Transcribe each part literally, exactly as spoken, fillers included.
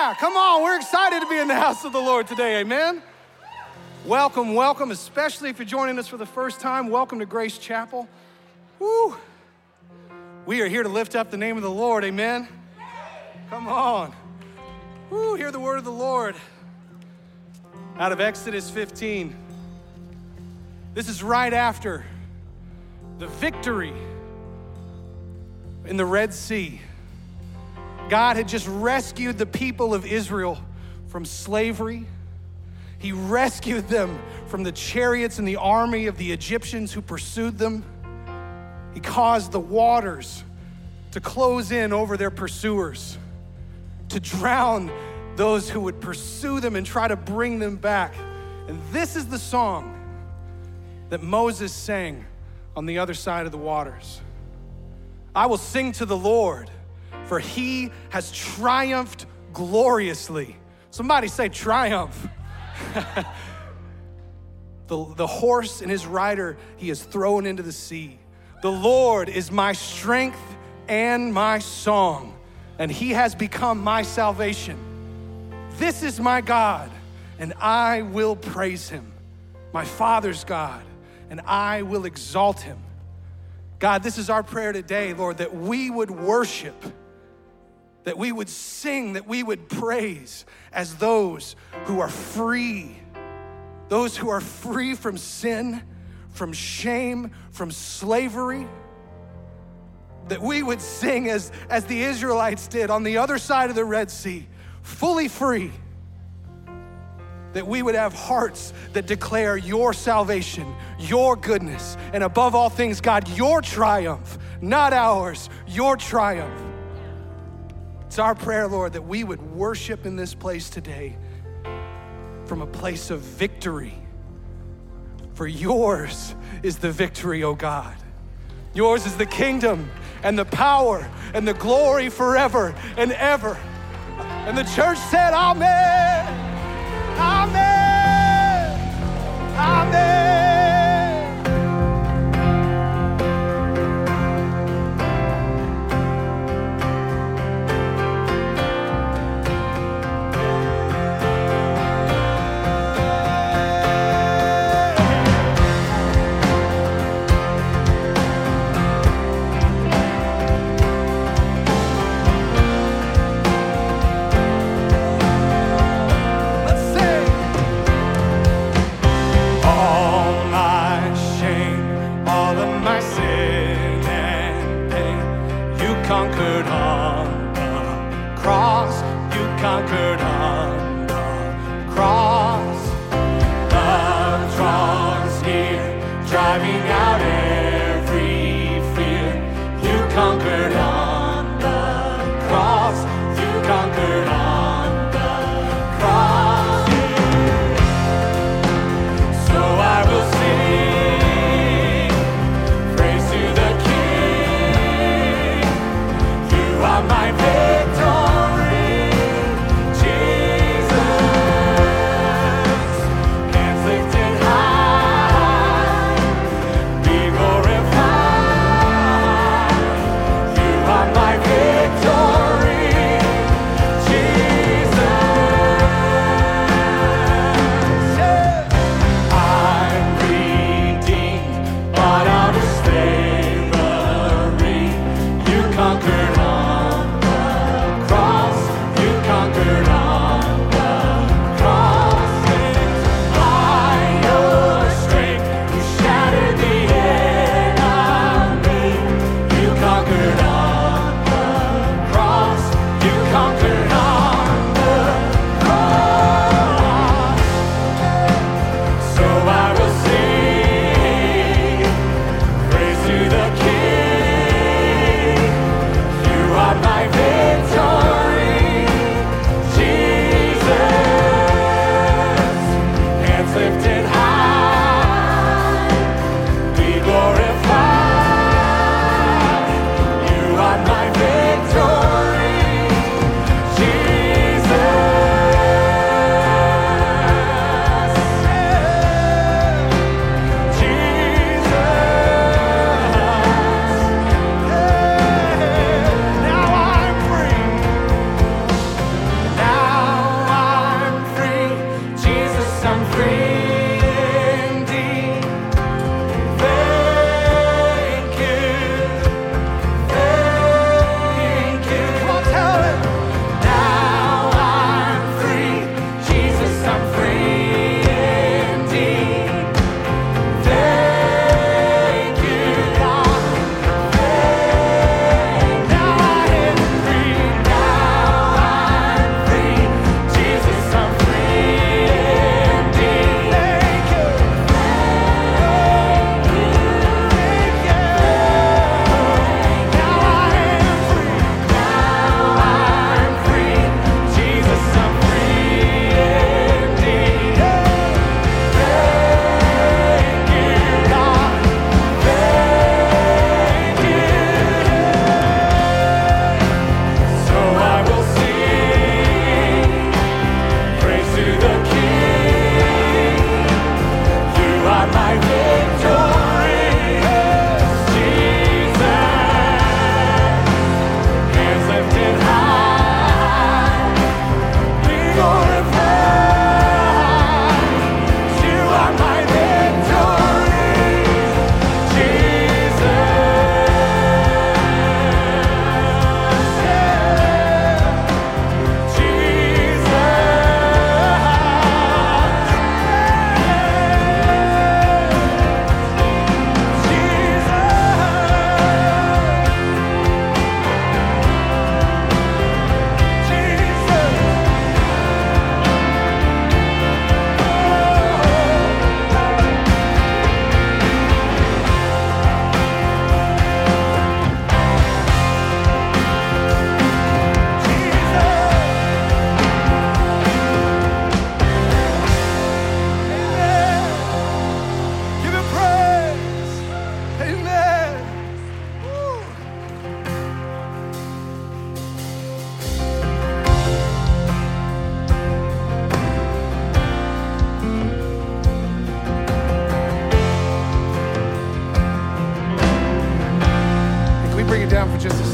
Yeah, come on. We're excited to be in the house of the Lord today, amen? Welcome, welcome, especially if you're joining us for the first time. Welcome to Grace Chapel. Woo. We are here to lift up the name of the Lord, amen? Come on. Woo, hear the word of the Lord out of Exodus fifteen. This is right after the victory in the Red Sea. God had just rescued the people of Israel from slavery. He rescued them from the chariots and the army of the Egyptians who pursued them. He caused the waters to close in over their pursuers, to drown those who would pursue them and try to bring them back. And this is the song that Moses sang on the other side of the waters. I will sing to the Lord, for he has triumphed gloriously. Somebody say triumph. the, the horse and his rider he has thrown into the sea. The Lord is my strength and my song, and he has become my salvation. This is my God, and I will praise him. My Father's God, and I will exalt him. God, this is our prayer today, Lord, that we would worship, that we would sing, that we would praise as those who are free, those who are free from sin, from shame, from slavery, that we would sing as, as the Israelites did on the other side of the Red Sea, fully free, that we would have hearts that declare your salvation, your goodness, and above all things, God, your triumph, not ours, your triumph. It's our prayer, Lord, that we would worship in this place today from a place of victory. For yours is the victory, O God. Yours is the kingdom and the power and the glory forever and ever. And the church said, amen. Amen. Amen. Conquered on the cross, you conquered on the cross. Love draws near, driving out every fear. You conquered on the cross, you conquered on the cross. So I will sing praise to the King. My victory, Jesus.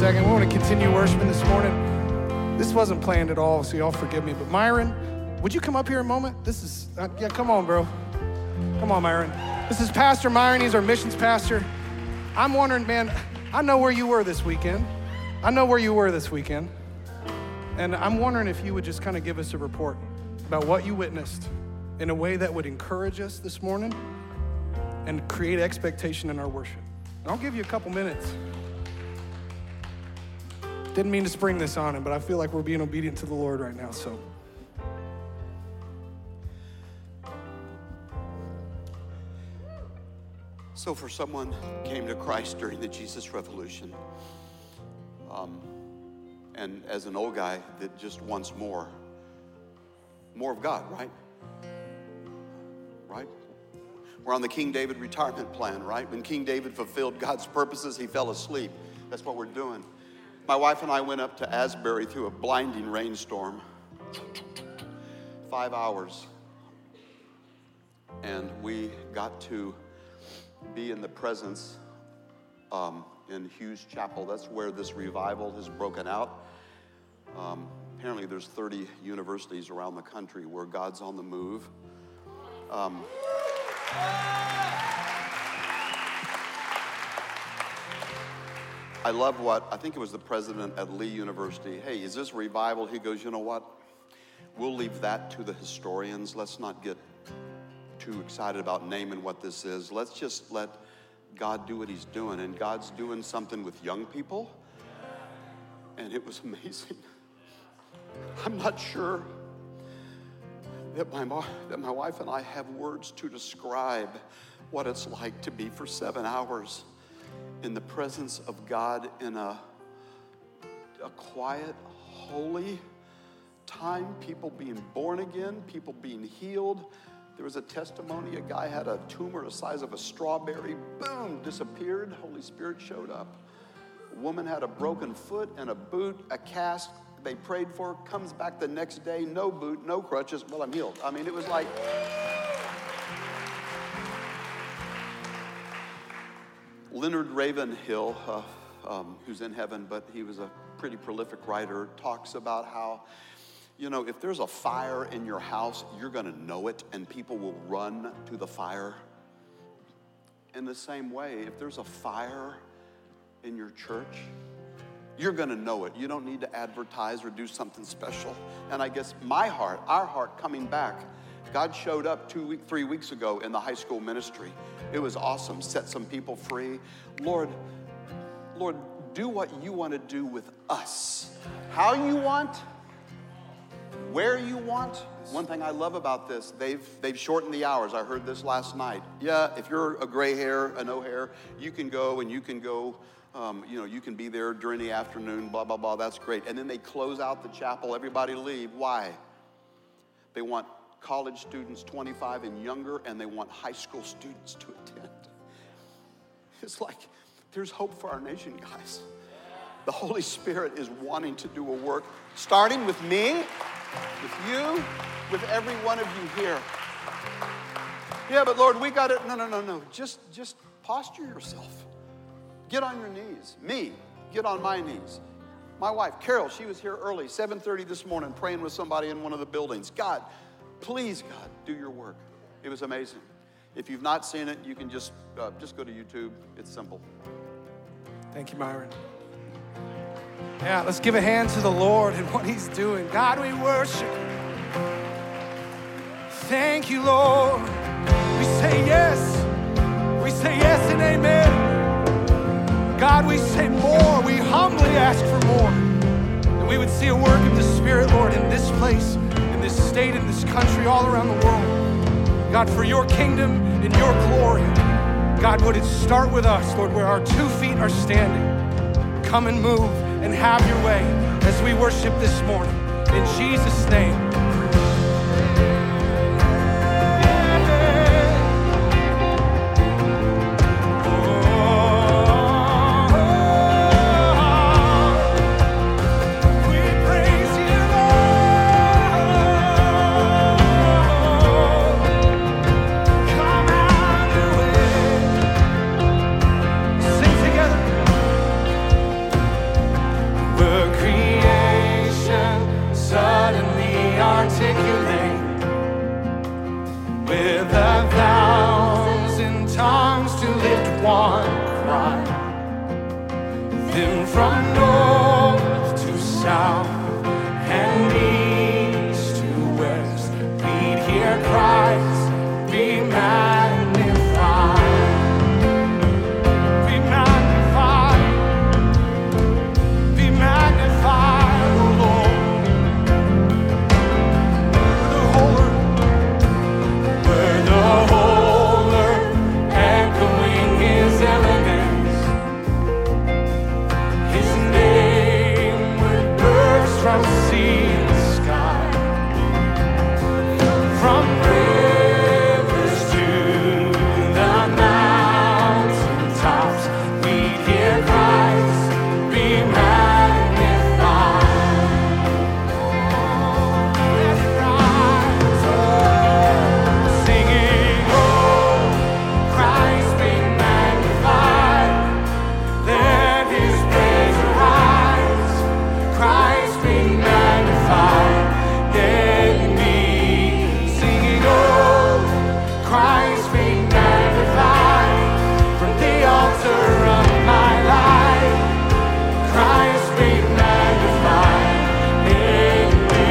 second. We want to continue worshiping this morning. This wasn't planned at all, so y'all forgive me. But Myron, would you come up here a moment? This is, uh, yeah, come on, bro. Come on, Myron. This is Pastor Myron. He's our missions pastor. I'm wondering, man, I know where you were this weekend. I know where you were this weekend. And I'm wondering if you would just kind of give us a report about what you witnessed in a way that would encourage us this morning and create expectation in our worship. And I'll give you a couple minutes. Didn't mean to spring this on him, but I feel like we're being obedient to the Lord right now, so. So for someone who came to Christ during the Jesus Revolution, um, and as an old guy that just wants more, more of God, right? Right? We're on the King David retirement plan, right? When King David fulfilled God's purposes, he fell asleep. That's what we're doing. My wife and I went up to Asbury through a blinding rainstorm. Five hours. And we got to be in the presence um, in Hughes Chapel. That's where this revival has broken out. Um, apparently there's thirty universities around the country where God's on the move. Um, I love what, I think it was the president at Lee University. Hey, is this revival? He goes, you know what? We'll leave that to the historians. Let's not get too excited about naming what this is. Let's just let God do what he's doing. And God's doing something with young people. And it was amazing. I'm not sure that my, that my wife and I have words to describe what it's like to be for seven hours in the presence of God in a, a quiet, holy time, people being born again, people being healed. There was a testimony, a guy had a tumor the size of a strawberry, boom, disappeared, Holy Spirit showed up. A woman had a broken foot and a boot, a cast, they prayed for, comes back the next day, no boot, no crutches, well, I'm healed. I mean, it was like... Leonard Ravenhill, uh, um, who's in heaven, but he was a pretty prolific writer, talks about how, you know, if there's a fire in your house, you're going to know it, and people will run to the fire. In the same way, if there's a fire in your church, you're going to know it. You don't need to advertise or do something special. And I guess my heart, our heart coming back, God showed up two week, three weeks ago in the high school ministry. It was awesome. Set some people free. Lord, Lord, do what you want to do with us. How you want, where you want. One thing I love about this, they've they've shortened the hours. I heard this last night. Yeah, if you're a gray hair, a no hair, you can go and you can go. Um, you know, you can be there during the afternoon. Blah blah blah. That's great. And then they close out the chapel. Everybody leave. Why? They want college students twenty-five and younger, and they want high school students to attend. It's like there's hope for our nation, guys. The Holy Spirit is wanting to do a work, starting with me, with you, with every one of you here. Yeah, but Lord, we got it. No, no, no, no. Just, just posture yourself. Get on your knees. Me, get on my knees. My wife, Carol, she was here early, seven thirty this morning, praying with somebody in one of the buildings. God, please, God, do your work. It was amazing. If you've not seen it, you can just uh, just go to YouTube. It's simple. Thank you, Myron. Yeah, let's give a hand to the Lord and what he's doing. God, we worship. Thank you, Lord. We say yes. We say yes and amen. God, we say more. We humbly ask for more. And we would see a work of the Spirit, Lord, in this place, in this state, in this country, all around the world. God, for your kingdom and your glory. God, would it start with us, Lord, where our two feet are standing. Come and move and have your way as we worship this morning. In Jesus' name. suddenly articulate with a thousand tongues to lift one cry. Then from north to south and east to west, we'd hear Christ be magnified. Be magnified. Be magnified, O Lord. The whole earth, where the whole earth echoing His elements, His name would burst from sea and sky, from rivers to the mountain tops. We'd hear Christ be magnified. Let it rise, oh, singing, oh, Christ be magnified. Let His praise arise. Christ be magnified in me. Singing, oh, Christ be magnified from the altar of my life. Christ be magnified in me.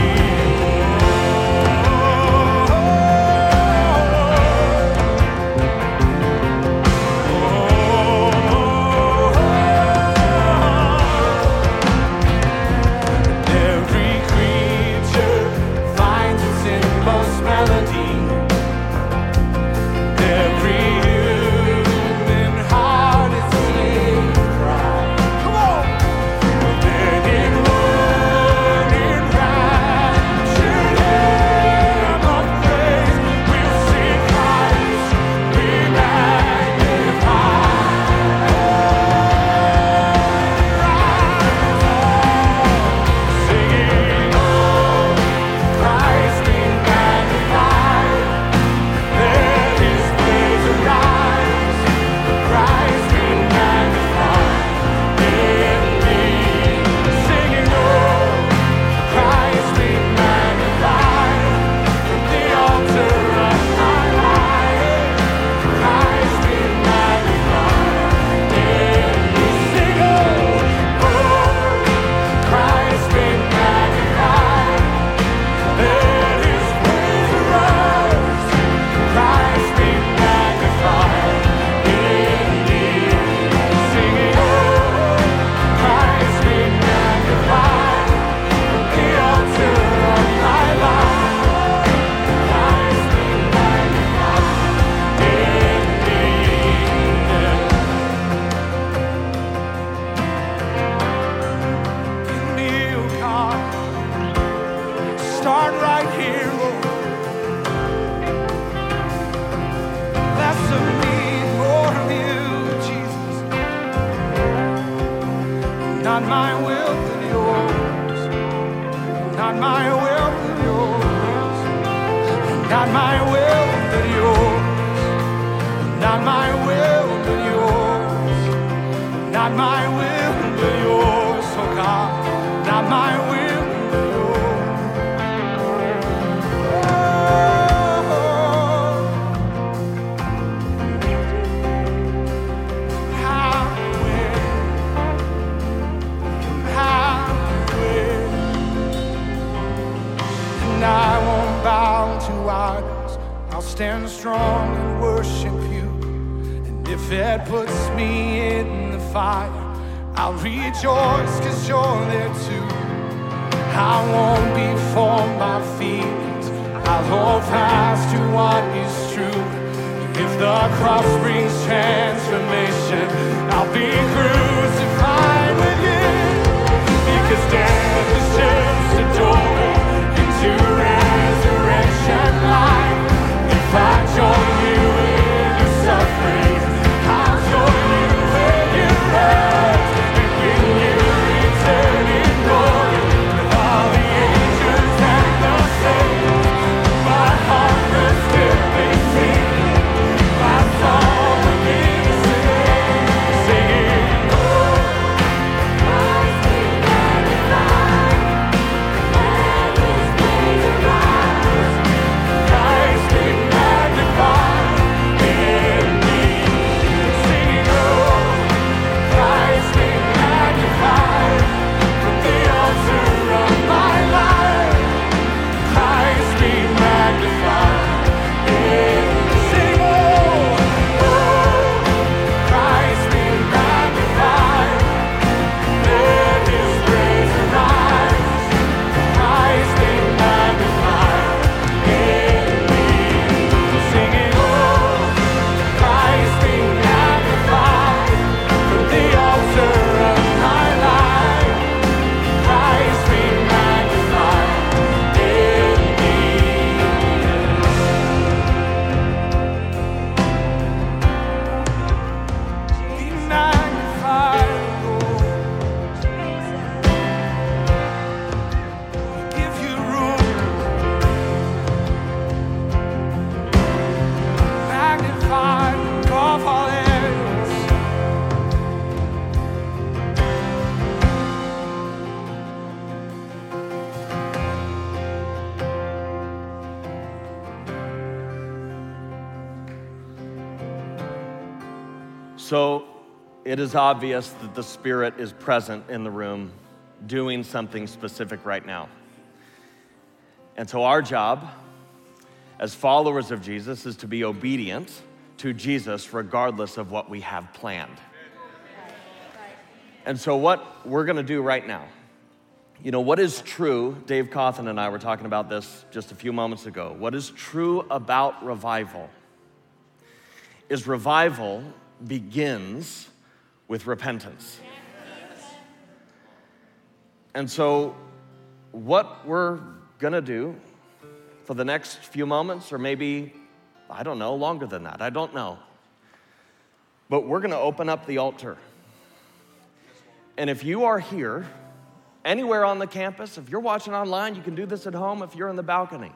Every creature finds its inmost melody. Every human heart is slave cry. Come on! Then in one enraptured hymn of praise, we'll sing Christ be magnified. Singing, oh, Christ be magnified. Let His praise arise. Christ be magnified in me. Singing, oh, Christ be magnified from the altar of my life. Christ be magnified in me. Sing, oh, oh, Christ be magnified. Let His praise arise. Christ be magnified in me. Singing, oh, Christ be magnified from the altar of my life. Christ be magnified in me. In me, oh God, start right here, Lord. Less of me, more of you, Jesus. Not my will, but yours. Not my will, but yours. Not my will, but yours. Not my will, but yours. Not my will, but yours, oh God. Not my will, but yours. How will, how will, and I won't bow to idols. I'll stand strong and worship you. And if it puts me in the fire, I'll rejoice 'cause you're there too. I won't be formed by feelings. I'll hold fast to what is true. If the cross brings transformation, I'll be crucified with you. Because death is just a doorway into resurrection life. If I join you in your suffering, I'll join you in your rise. And when you return in glory with all the angels and the saints, my heart will still be singing. My song will be singing, singing. So it is obvious that the Spirit is present in the room doing something specific right now. And so our job as followers of Jesus is to be obedient to Jesus regardless of what we have planned. And so what we're gonna do right now, you know, what is true, Dave Cawthon and I were talking about this just a few moments ago. What is true about revival is revival begins with repentance. And so what we're gonna do for the next few moments, or maybe, I don't know, longer than that, I don't know. But we're gonna open up the altar. And if you are here, anywhere on the campus, if you're watching online, you can do this at home if you're in the balcony.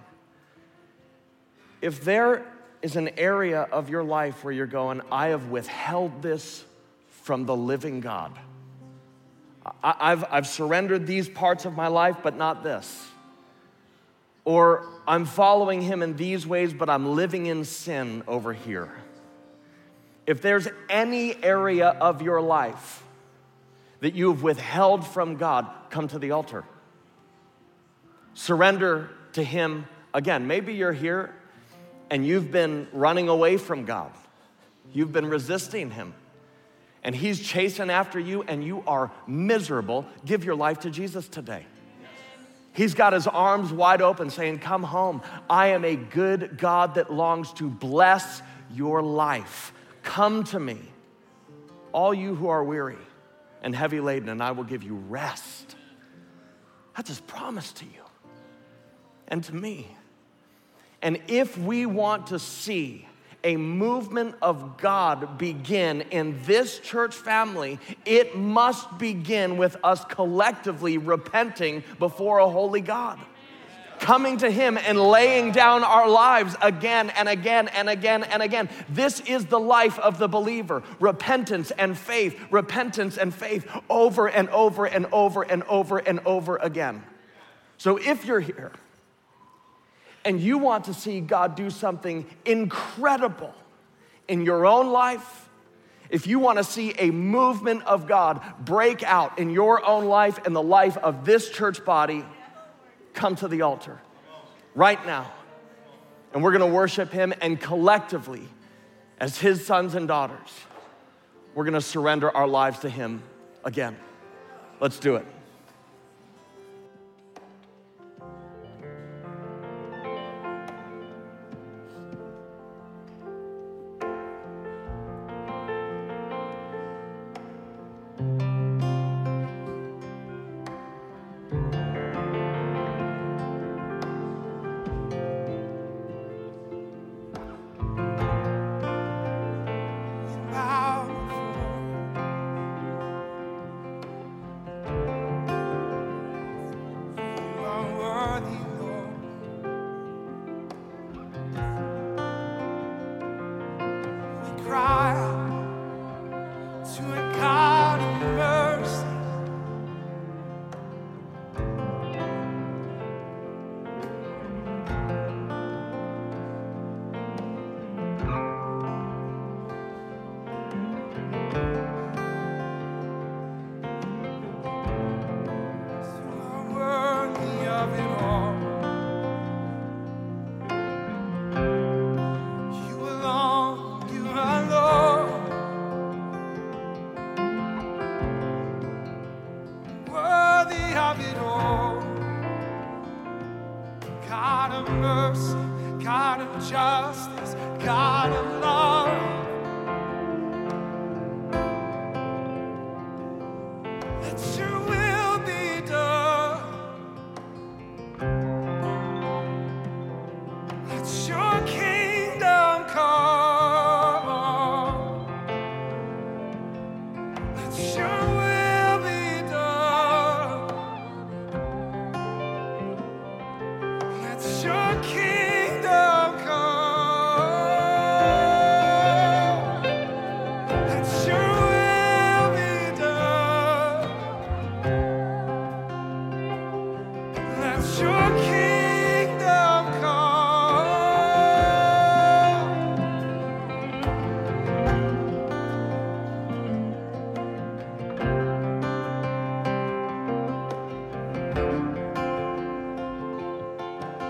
If there is an area of your life where you're going, I have withheld this from the living God. I, I've, I've surrendered these parts of my life, but not this. Or I'm following him in these ways, but I'm living in sin over here. If there's any area of your life that you have withheld from God, come to the altar. Surrender to him again. Maybe you're here and you've been running away from God. You've been resisting him. And he's chasing after you and you are miserable. Give your life to Jesus today. He's got his arms wide open saying, come home. I am a good God that longs to bless your life. Come to me, all you who are weary and heavy laden, and I will give you rest. That's his promise to you and to me. And if we want to see a movement of God begin in this church family, it must begin with us collectively repenting before a holy God. Coming to him and laying down our lives again and again and again and again. This is the life of the believer. Repentance and faith, repentance and faith over and over and over and over and over again. So if you're here and you want to see God do something incredible in your own life, if you want to see a movement of God break out in your own life and the life of this church body, come to the altar right now. And we're gonna worship him, and collectively, as his sons and daughters, we're gonna surrender our lives to him again. Let's do it.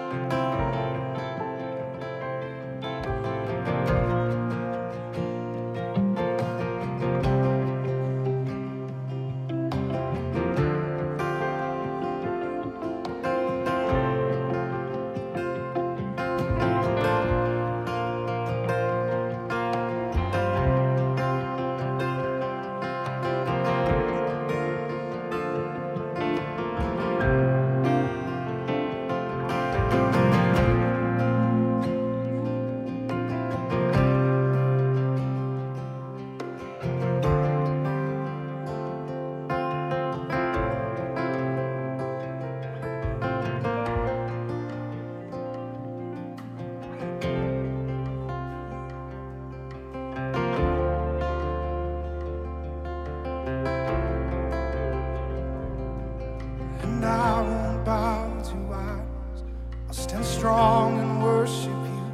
strong and worship you.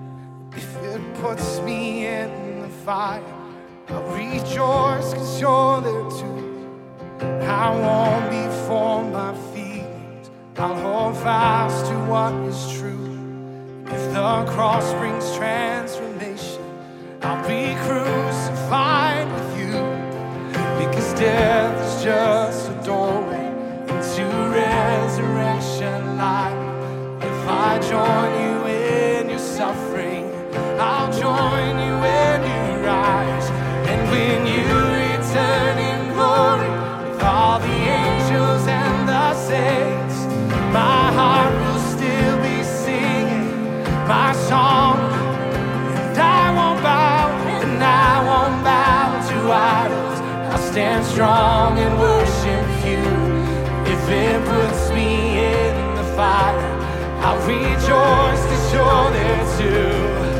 If it puts me in the fire, I'll rejoice because you're there too. I won't be formed by feelings, I'll hold fast to what is true. If the cross brings transformation, I'll be crucified with you. Because death is just a doorway into resurrection life. If I join you in your suffering, I'll join you when you rise. And when you return in glory with all the angels and the saints, my heart will still be singing my song. And I won't bow, and I won't bow to idols. I'll stand strong and worship you. If it puts me in the fire, I'll rejoice because you're there too.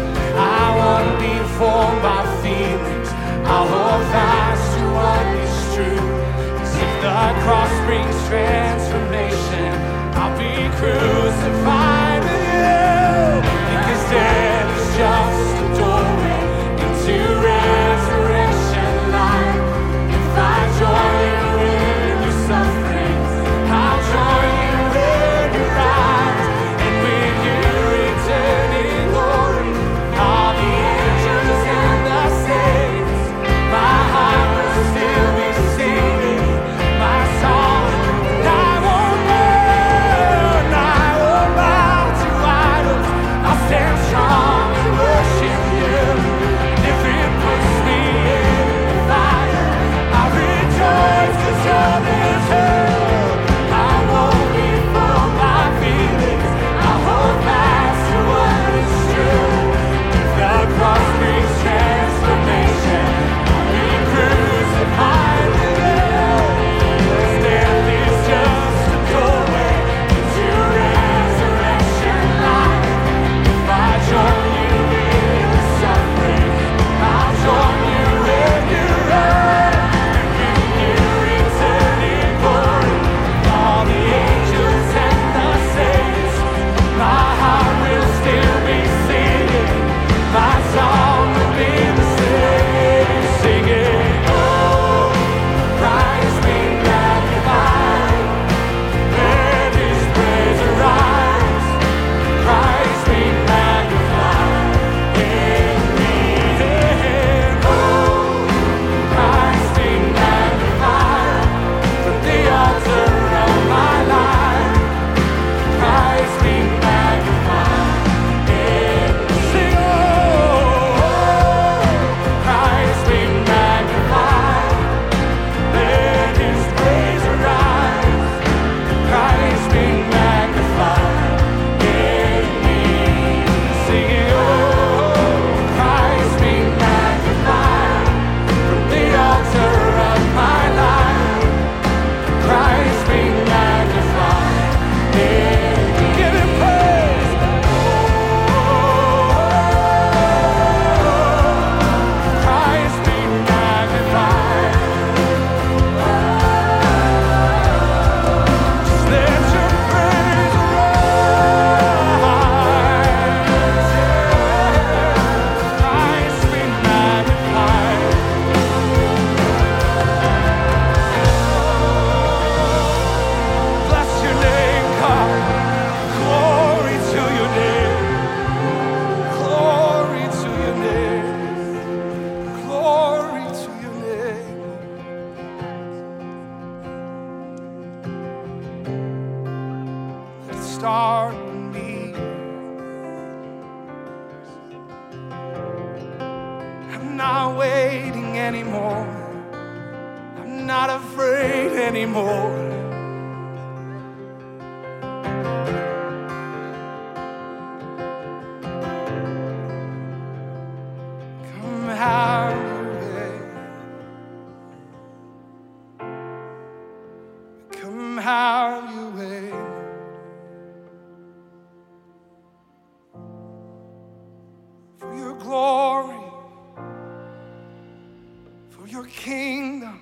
I won't be formed by feelings, I'll hold fast to what is true. 'Cause if the cross brings transformation, I'll be crucified with you. Because death is just a doorway into resurrection life. If I join you in your suffering, I'll join you when you rise. And when you return in glory, all the angels and the saints, my heart will still be singing my song. And I won't bow, and I start with me. I'm not waiting anymore. I'm not afraid anymore. Come have your way. Come have your way. For your glory, for your kingdom.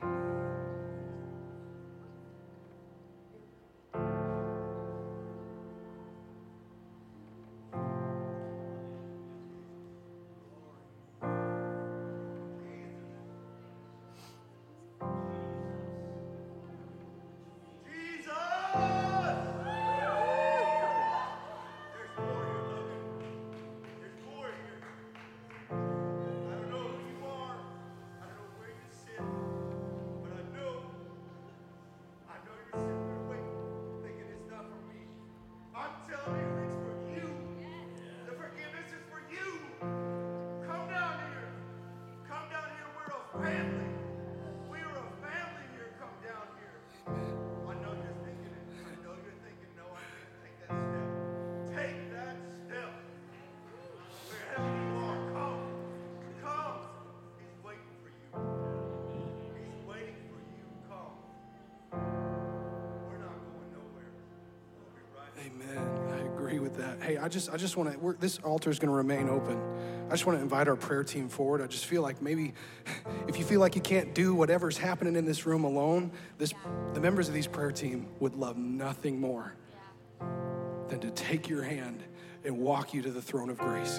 Amen. I agree with that. Hey, I just I just want to, this altar is going to remain open. I just want to invite our prayer team forward. I just feel like maybe if you feel like you can't do whatever's happening in this room alone, this the members of these prayer team would love nothing more than to take your hand and walk you to the throne of grace.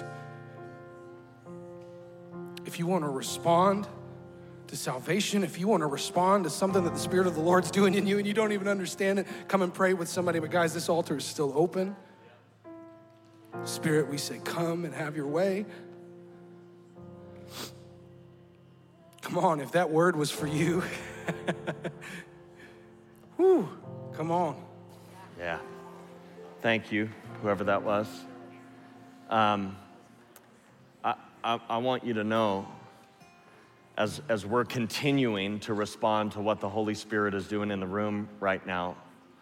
If you want to respond to salvation, if you want to respond to something that the Spirit of the Lord's doing in you and you don't even understand it, come and pray with somebody. But guys, this altar is still open. Spirit, we say, come and have your way. Come on, if that word was for you. Whew, come on. Yeah. Thank you, whoever that was. Um, I, I, I want you to know, as, as we're continuing to respond to what the Holy Spirit is doing in the room right now,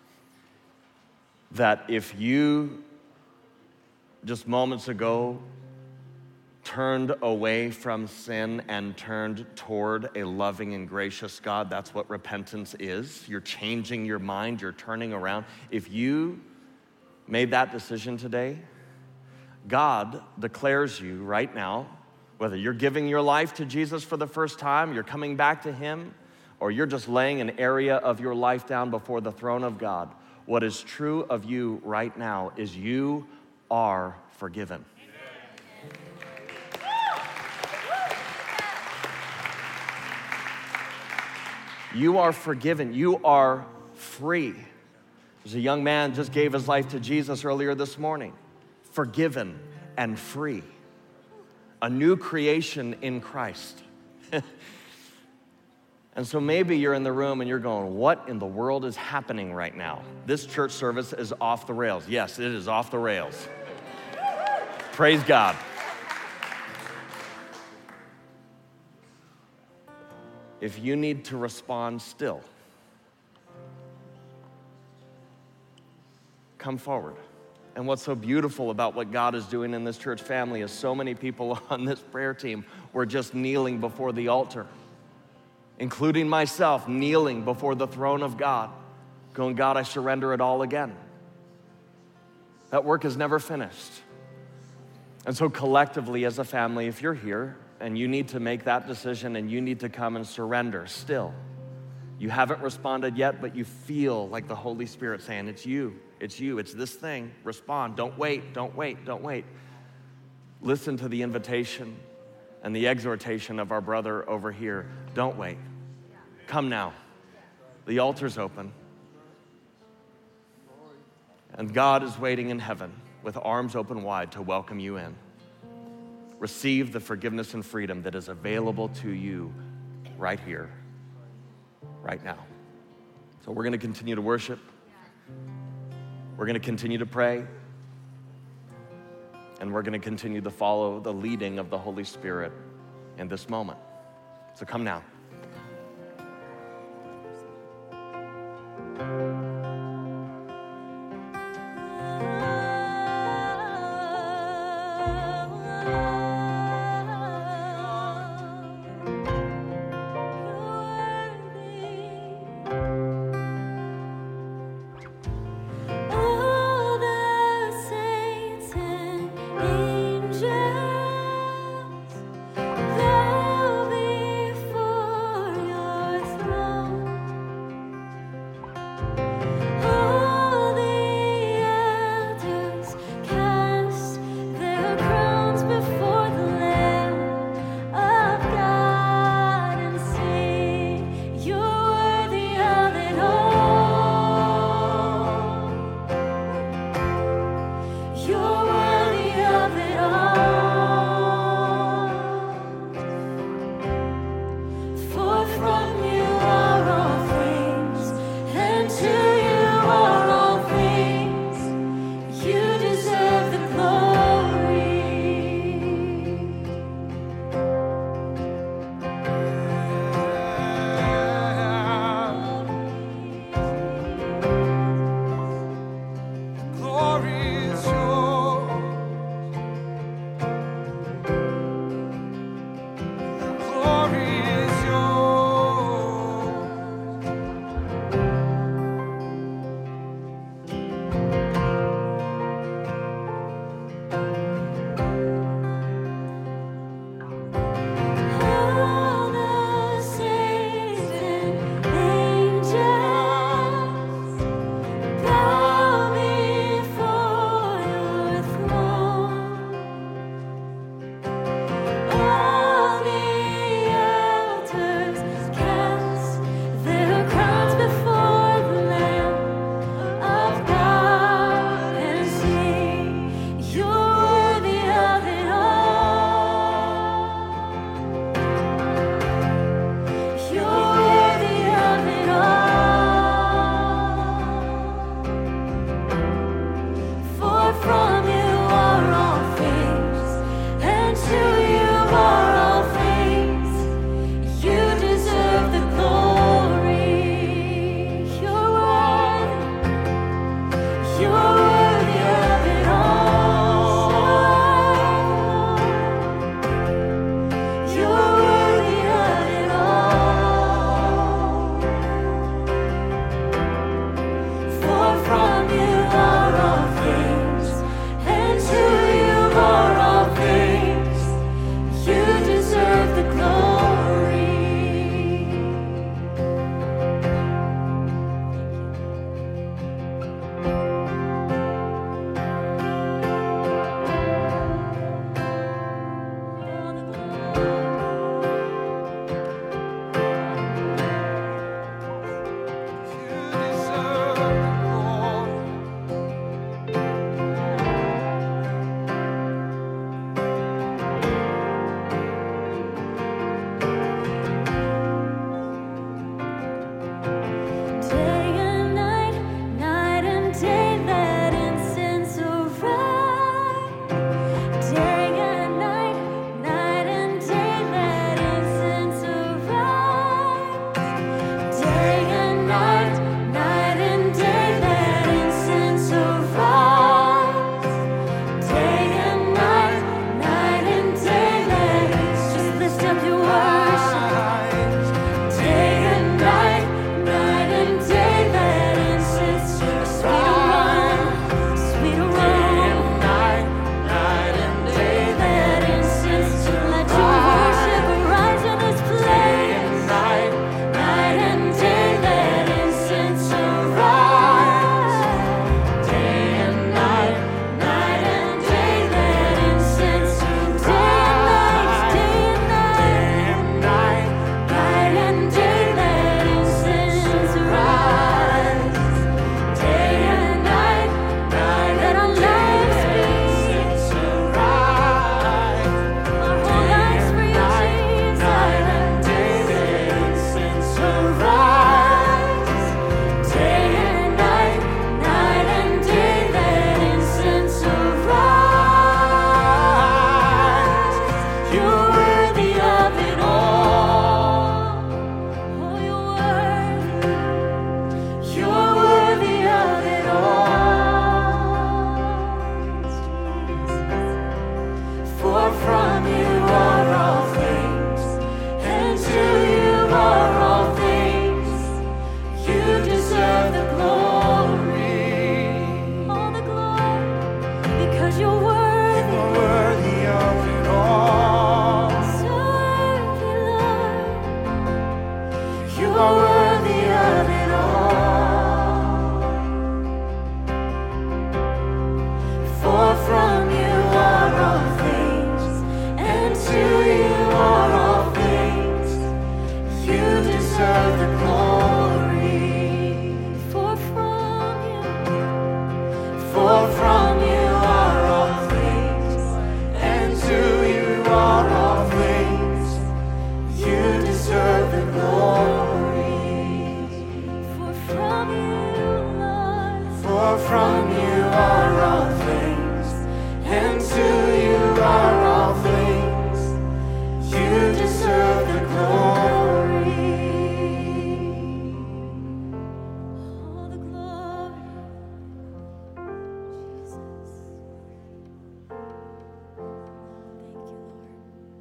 that if you just moments ago turned away from sin and turned toward a loving and gracious God, that's what repentance is. You're changing your mind, you're turning around. If you made that decision today, God declares you right now, whether you're giving your life to Jesus for the first time, you're coming back to Him, or you're just laying an area of your life down before the throne of God, what is true of you right now is you are forgiven. You are forgiven. You are free. There's a young man just gave his life to Jesus earlier this morning. Forgiven and free. A new creation in Christ. And so maybe you're in the room and you're going, what in the world is happening right now? This church service is off the rails. Yes, it is off the rails. Praise God. If you need to respond still, come forward. And what's so beautiful about what God is doing in this church family is so many people on this prayer team were just kneeling before the altar, including myself, kneeling before the throne of God, going, God, I surrender it all again. That work is never finished. And so collectively as a family, if you're here and you need to make that decision and you need to come and surrender still, you haven't responded yet, but you feel like the Holy Spirit saying, it's you, it's you, it's this thing, respond, don't wait, don't wait, don't wait. Listen to the invitation and the exhortation of our brother over here. Don't wait, come now. The altar's open. And God is waiting in heaven with arms open wide to welcome you in. Receive the forgiveness and freedom that is available to you right here, right now. So we're going to continue to worship. We're We're going to continue to pray, and we're going to continue to follow the leading of the Holy Spirit in this moment. So come now. Go before Lord, you're worthy. You are worthy of it all. Worthy, Lord. You are worthy of it all. For from you are all things, and to you are all things. You deserve the glory. For from you, For from you are all things, and to you are all things. You deserve the glory. for from you, Lord. For from you are all things, and to you are all things. You deserve the glory. All the glory. Jesus. Thank you, Lord.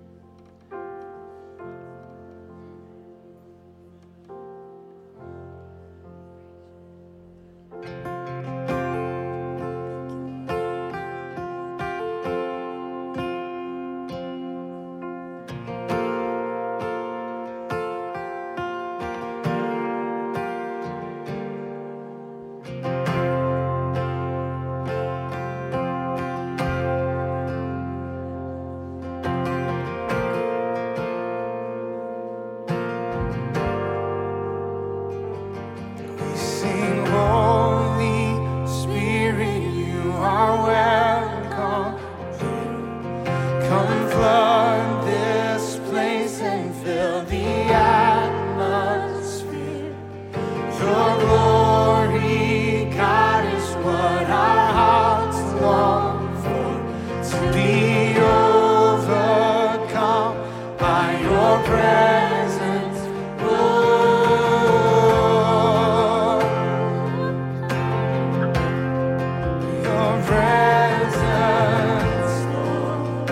We sing, Holy Spirit, you are welcome. Come flood this place and fill the atmosphere. Your glory, God, is what our hearts long for. To be overcome by your presence, Lord. Your presence, Lord.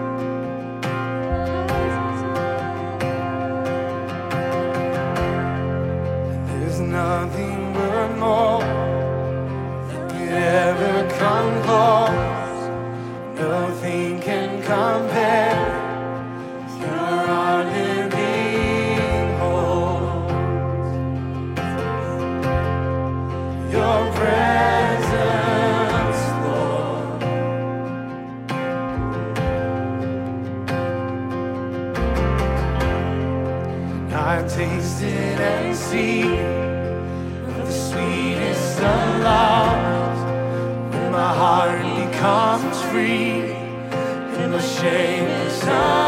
There's nothing but more that could ever come close. Nothing can compare. You're our living hope. Your presence, Lord. I've tasted and seen of the sweetest of loves, when my heart becomes free and my shame is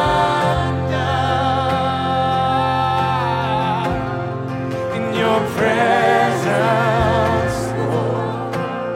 undone. In your presence, Lord.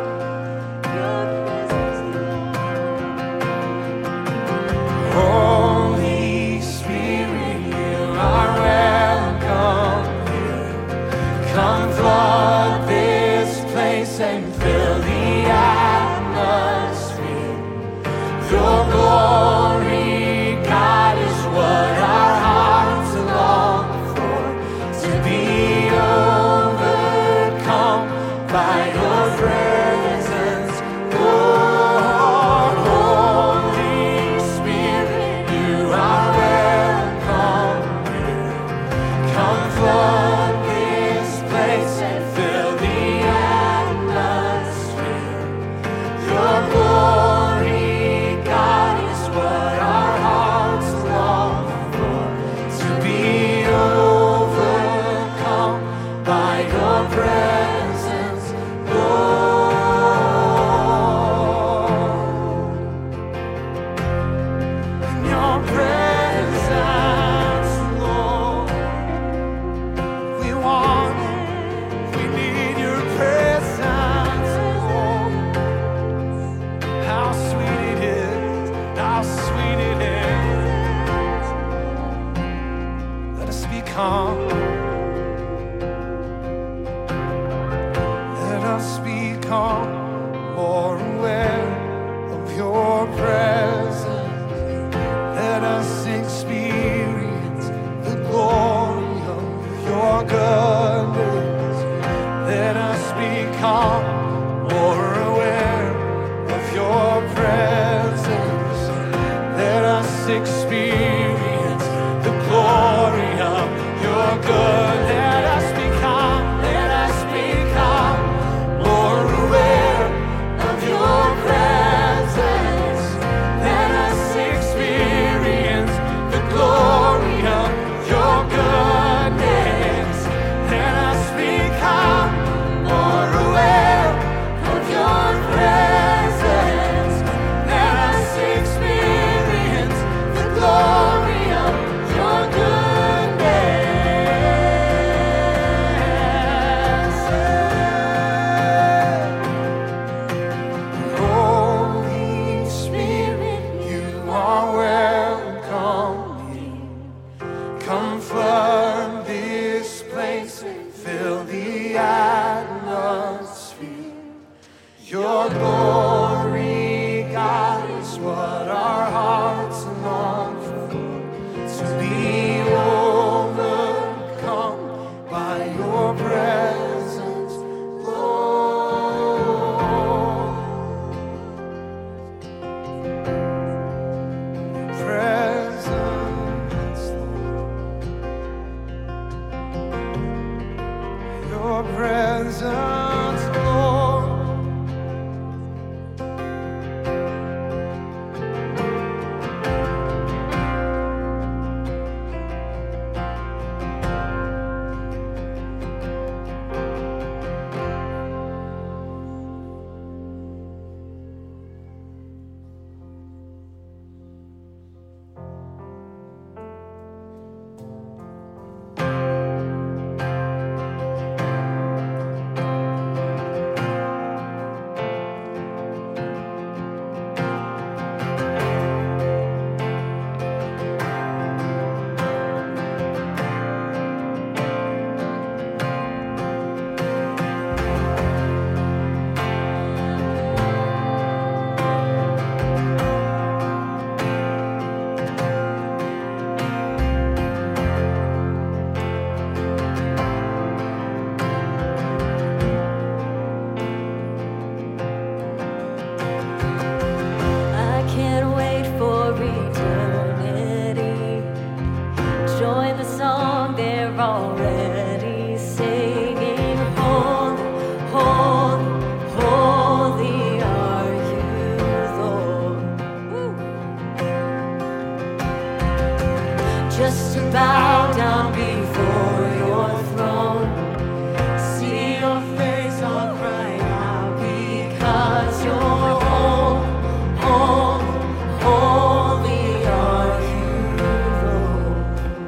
Holy Spirit, you are welcome here. Come flood this place and fill the atmosphere. Your glory, God, is what our hearts long for. To be overcome by your presence, Lord. Holy Spirit, you are welcome here. Come flood this place and fill the atmosphere. Your glory, God, is what our hearts long for. To be overcome by your presence, Lord. In your presence, Lord. We want it. We need your presence, Lord. How sweet it is, how sweet it is. Let us become, let us become more aware of your presence. Let us experience the glory of your goodness. Let us become more aware of your presence. bow down before your throne. See your face, I'll cry out because you're home, home, holy are you, Lord.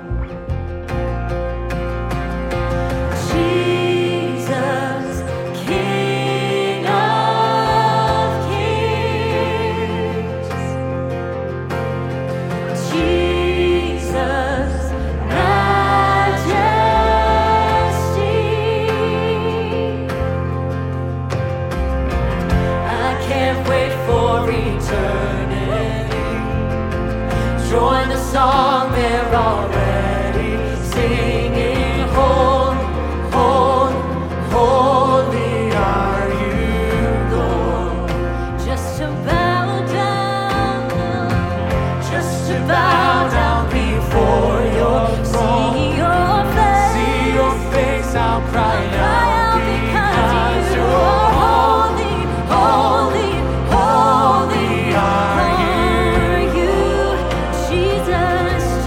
Jesus, King of kings. Jesus, majesty. I can't wait for eternity. Join the song they're already singing. Holy, holy, holy are you, Lord. Just to bow down, just to bow down before your throne. See your face, see your face, I'll cry out because you're holy, holy, holy are you, Jesus,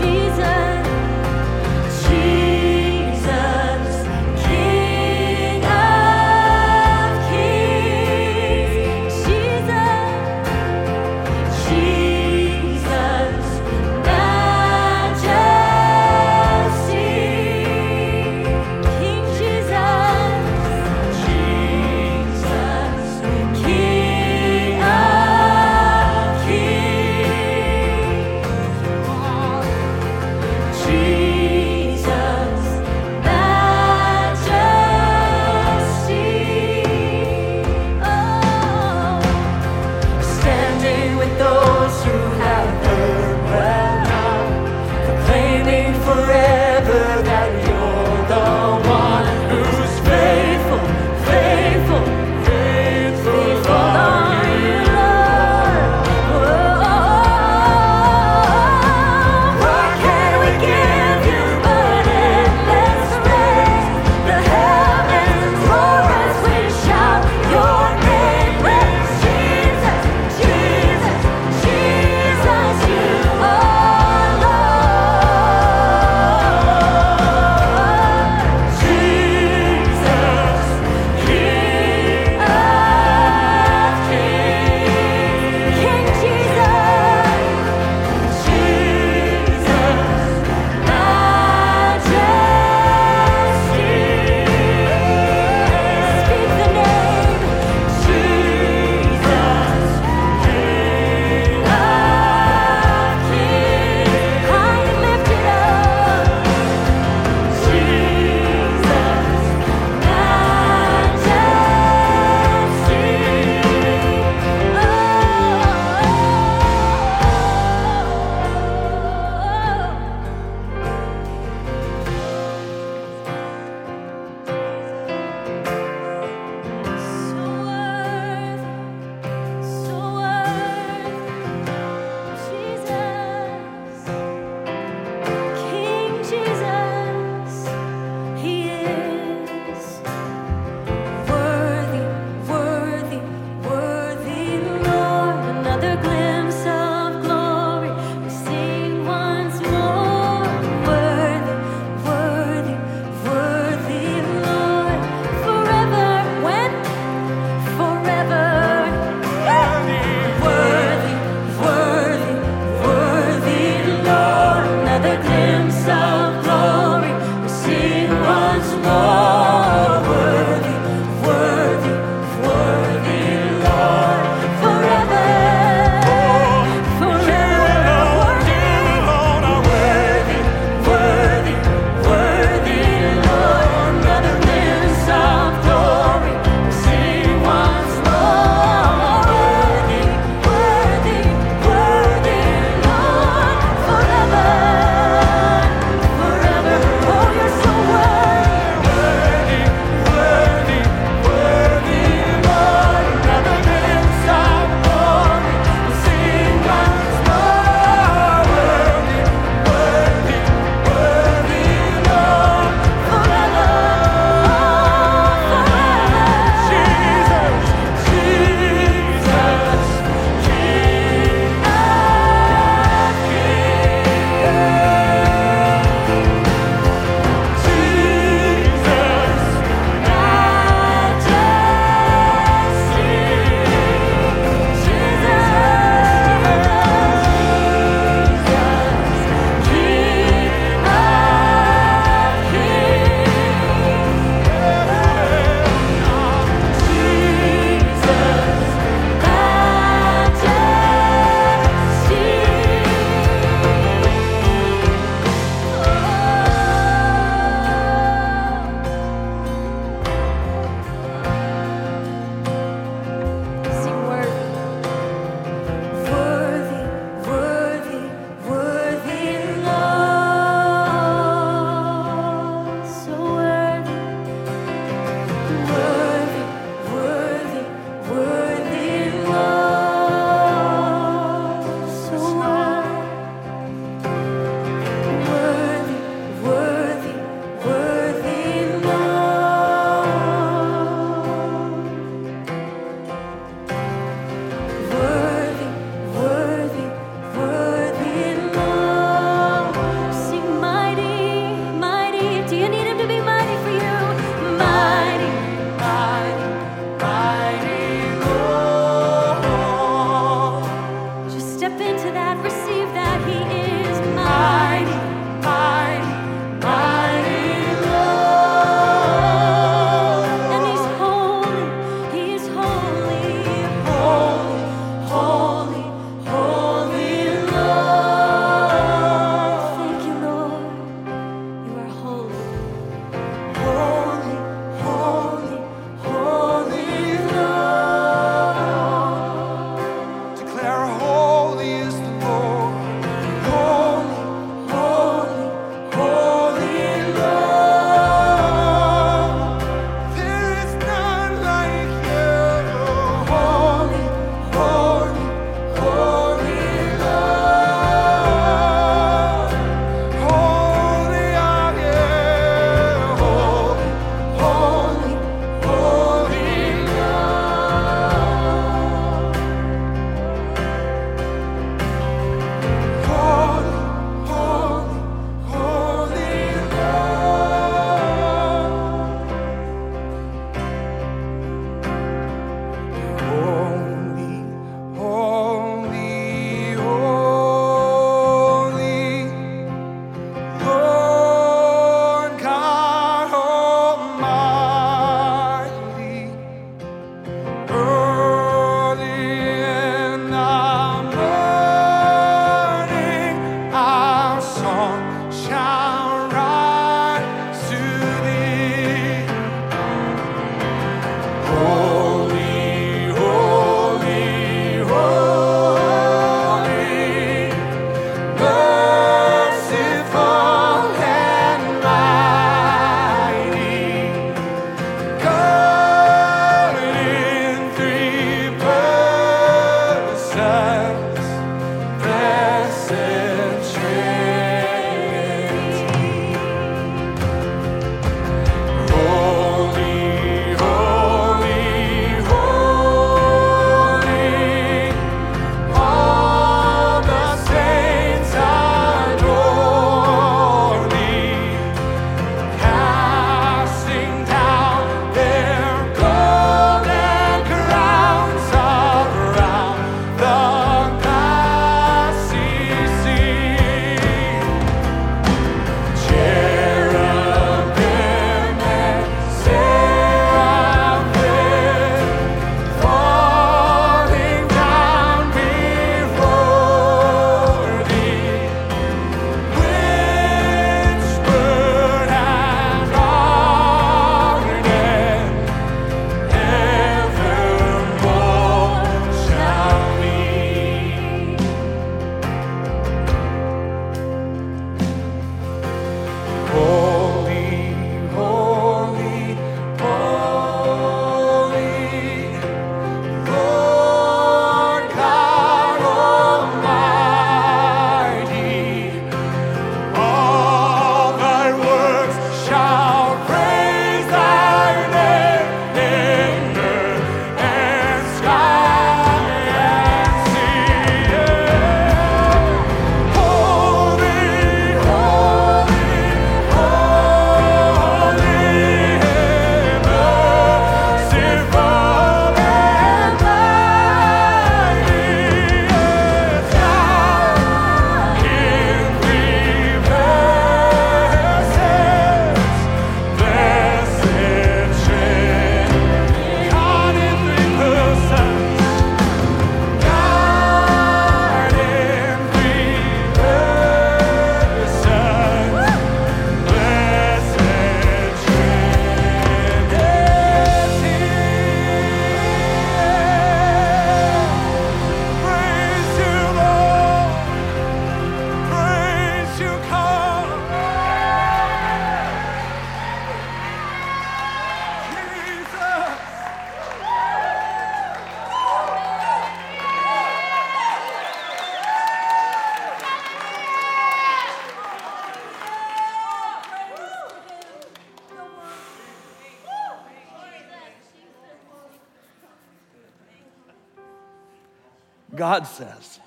God says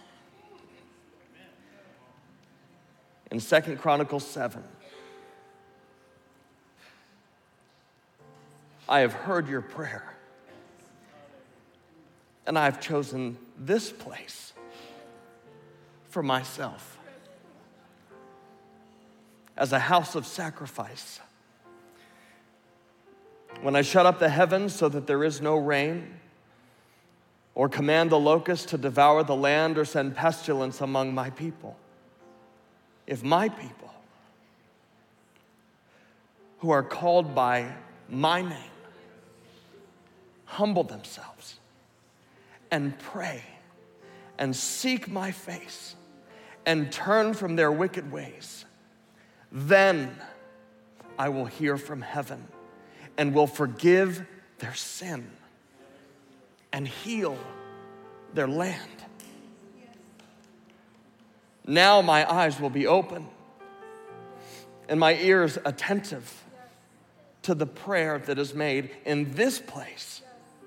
in Second Chronicles seven, I have heard your prayer, and I have chosen this place for myself as a house of sacrifice. When I shut up the heavens so that there is no rain, or command the locust to devour the land, or send pestilence among my people, if my people who are called by my name humble themselves and pray and seek my face and turn from their wicked ways, then I will hear from heaven and will forgive their sin and heal their land. Now my eyes will be open and my ears attentive to the prayer that is made in this place.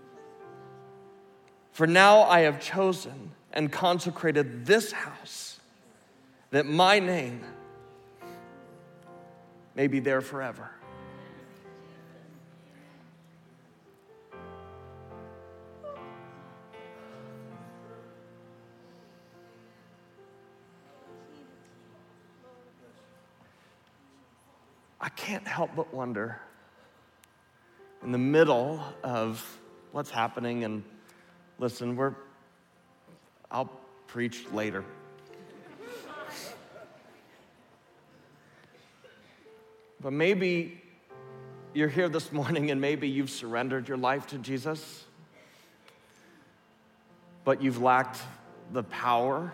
For now I have chosen and consecrated this house, that my name may be there forever. I can't help but wonder, in the middle of what's happening, and listen, we're, I'll preach later. But maybe you're here this morning and maybe you've surrendered your life to Jesus, but you've lacked the power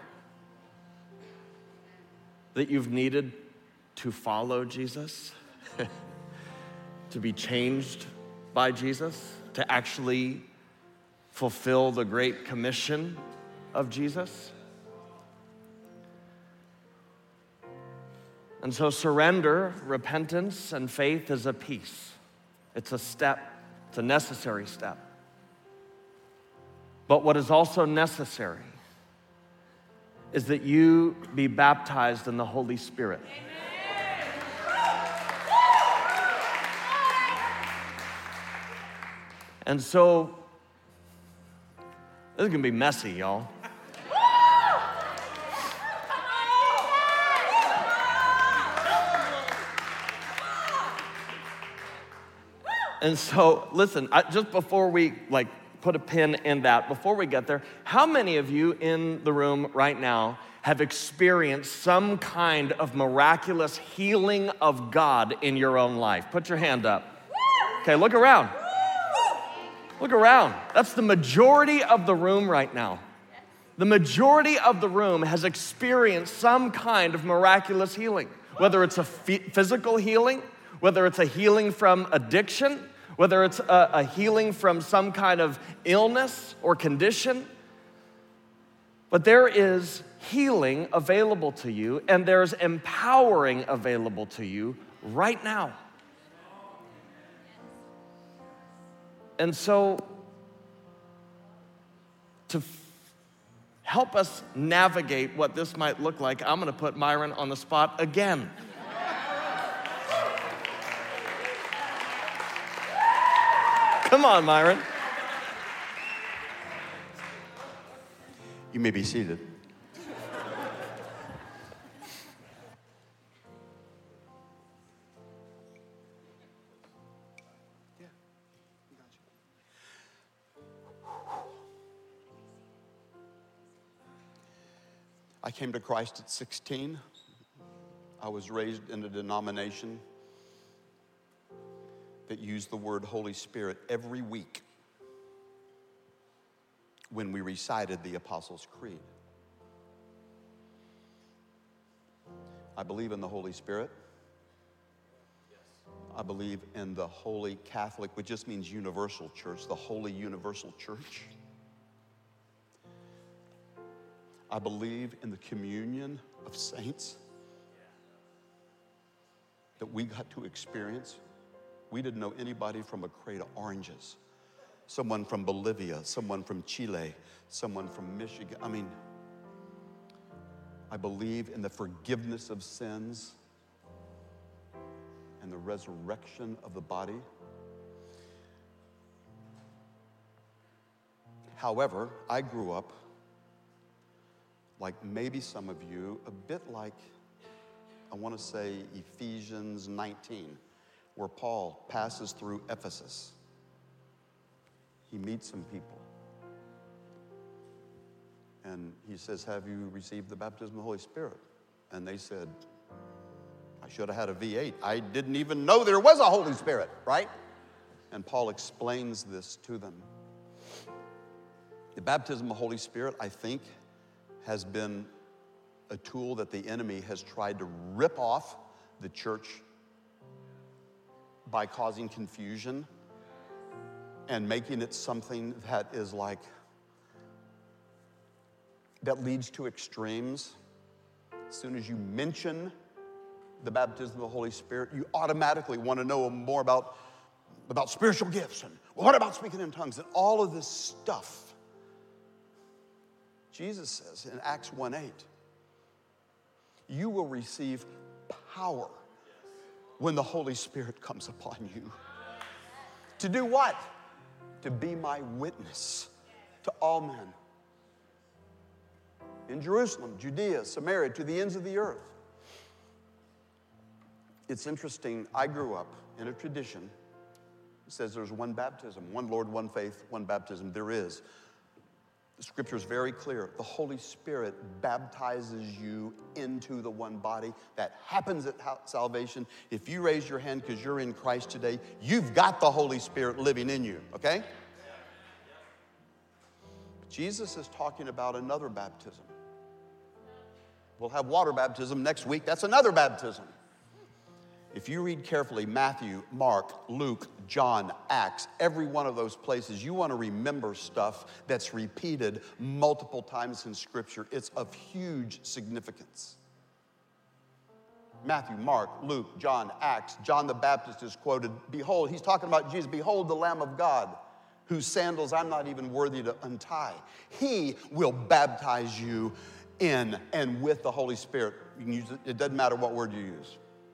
that you've needed to follow Jesus, to be changed by Jesus, to actually fulfill the great commission of Jesus. And so surrender, repentance, and faith is a piece. It's a step, it's a necessary step. But what is also necessary is that you be baptized in the Holy Spirit. And so, this is gonna be messy, y'all. And so, listen, I, just before we like put a pin in that, before we get there, how many of you in the room right now have experienced some kind of miraculous healing of God in your own life? Put your hand up. Okay, look around. Look around. That's the majority of the room right now. The majority of the room has experienced some kind of miraculous healing, whether it's a physical healing, whether it's a healing from addiction, whether it's a, a healing from some kind of illness or condition. But there is healing available to you, and there's empowering available to you right now. And so, to f- help us navigate what this might look like, I'm gonna put Myron on the spot again. Come on, Myron. You may be seated. I came to Christ at sixteen. I was raised in a denomination that used the word Holy Spirit every week when we recited the Apostles' Creed. I believe in the Holy Spirit. I believe in the Holy Catholic, which just means universal church, the Holy Universal Church. I believe in the communion of saints that we got to experience. We didn't know anybody from a crate of oranges. someone from Bolivia, someone from Chile, someone from Michigan. I mean, I believe in the forgiveness of sins and the resurrection of the body. However, I grew up, like maybe some of you, a bit like, I want to say Ephesians nineteen, where Paul passes through Ephesus. He meets some people. And he says, have you received the baptism of the Holy Spirit? And they said, I should have had a V eight. I didn't even know there was a Holy Spirit, right? And Paul explains this to them. The baptism of the Holy Spirit, I think, has been a tool that the enemy has tried to rip off the church by causing confusion and making it something that is like, that leads to extremes. As soon as you mention the baptism of the Holy Spirit, you automatically want to know more about, about spiritual gifts and well, what about speaking in tongues and all of this stuff. Jesus says in Acts one eight, you will receive power when the Holy Spirit comes upon you. To do what? To be my witness to all men. In Jerusalem, Judea, Samaria, to the ends of the earth. It's interesting, I grew up in a tradition that says there's one baptism, one Lord, one faith, one baptism. There is. The scripture is very clear. The Holy Spirit baptizes you into the one body. That happens at salvation. If you raise your hand because you're in Christ today, you've got the Holy Spirit living in you, okay? Jesus is talking about another baptism. We'll have water baptism next week. That's another baptism. If you read carefully Matthew, Mark, Luke, John, Acts, every one of those places, you want to remember stuff that's repeated multiple times in Scripture. It's of huge significance. Matthew, Mark, Luke, John, Acts, John the Baptist is quoted, behold, he's talking about Jesus, behold the Lamb of God, whose sandals I'm not even worthy to untie. He will baptize you in and with the Holy Spirit. You can use it, it doesn't matter what word you use.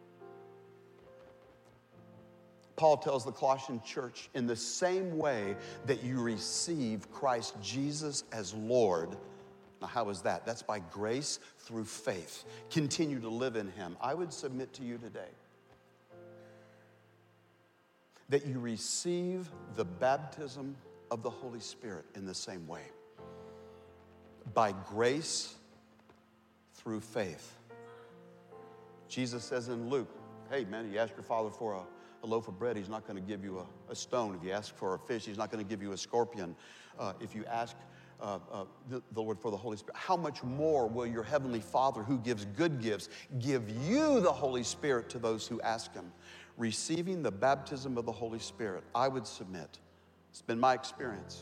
Paul tells the Colossian church, in the same way that you receive Christ Jesus as Lord. Now, how is that? That's by grace through faith. Continue to live in him. I would submit to you today that you receive the baptism of the Holy Spirit in the same way. By grace through faith. Jesus says in Luke, hey man, you ask your father for a a loaf of bread, he's not going to give you a, a stone. If you ask for a fish, he's not going to give you a scorpion. Uh, if you ask uh, uh, the, the Lord for the Holy Spirit, how much more will your heavenly Father, who gives good gifts, give you the Holy Spirit to those who ask him? Receiving the baptism of the Holy Spirit, I would submit, it's been my experience,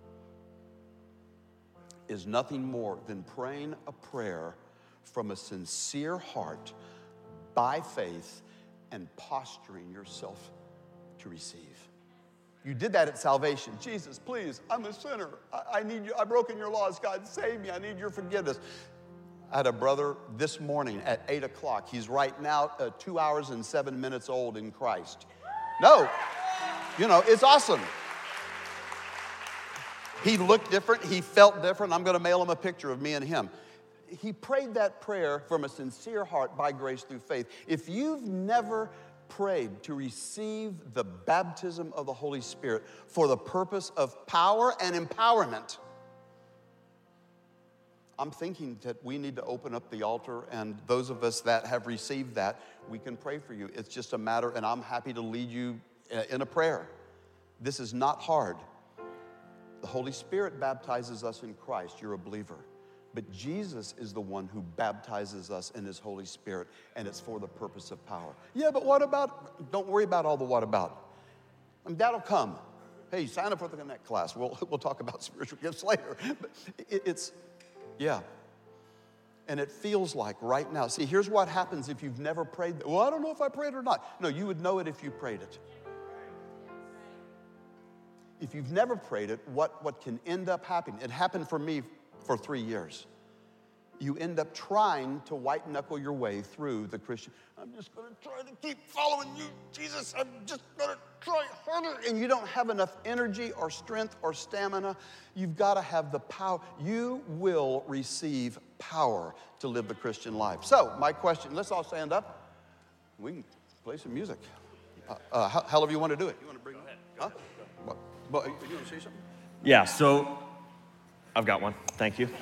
is nothing more than praying a prayer from a sincere heart by faith and posturing yourself to receive. You did that at salvation. Jesus, please, I'm a sinner. I, I need you. I've broken your laws. God, save me. I need your forgiveness. I had a brother this morning at eight o'clock. He's right now uh, two hours and seven minutes old in Christ. No, you know, it's awesome. He looked different. He felt different. I'm going to mail him a picture of me and him. He prayed that prayer from a sincere heart by grace through faith. If you've never prayed to receive the baptism of the Holy Spirit for the purpose of power and empowerment, I'm thinking that we need to open up the altar, and those of us that have received that, we can pray for you. It's just a matter, and I'm happy to lead you in a prayer. This is not hard. The Holy Spirit baptizes us in Christ. You're a believer. But Jesus is the one who baptizes us in his Holy Spirit, and it's for the purpose of power. Yeah, but what about, don't worry about all the what about. I mean, that'll come. Hey, sign up for the Connect class. We'll, we'll talk about spiritual gifts later. But it, it's, yeah. And it feels like right now. See, here's what happens if you've never prayed. Well, I don't know if I prayed or not. No, you would know it if you prayed it. if you've never prayed it, what, what can end up happening, it happened for me for three years. You end up trying to white knuckle your way through the Christian. I'm just going to try to keep following you, Jesus. I'm just going to try harder. And you don't have enough energy or strength or stamina. You've got to have the power. You will receive power to live the Christian life. So my question, let's all stand up. We can play some music. Uh, uh, how, however you want to do it. You want to bring it? Huh? What, what, you want to say something? Yeah, so I've got one. Thank you.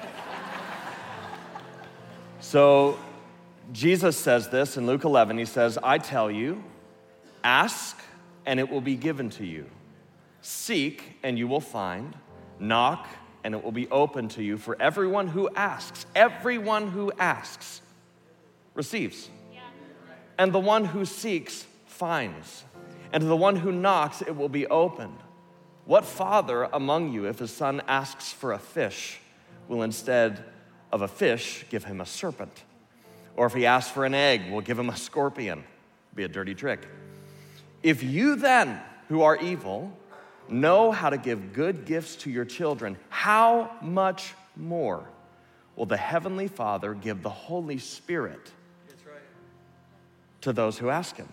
So Jesus says this in Luke eleven. He says, I tell you, ask and it will be given to you. Seek and you will find. Knock and it will be open to you. For everyone who asks, everyone who asks receives. Yeah. And the one who seeks finds. And to the one who knocks, it will be opened. What father among you, if his son asks for a fish, will instead of a fish give him a serpent? Or if he asks for an egg, will give him a scorpion? Be a dirty trick. If you then, who are evil, know how to give good gifts to your children, how much more will the Heavenly Father give the Holy Spirit That's right. to those who ask him?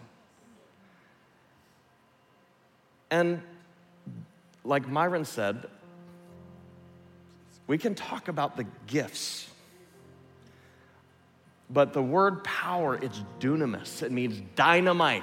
And like Myron said, we can talk about the gifts, but the word power, it's dunamis. It means dynamite.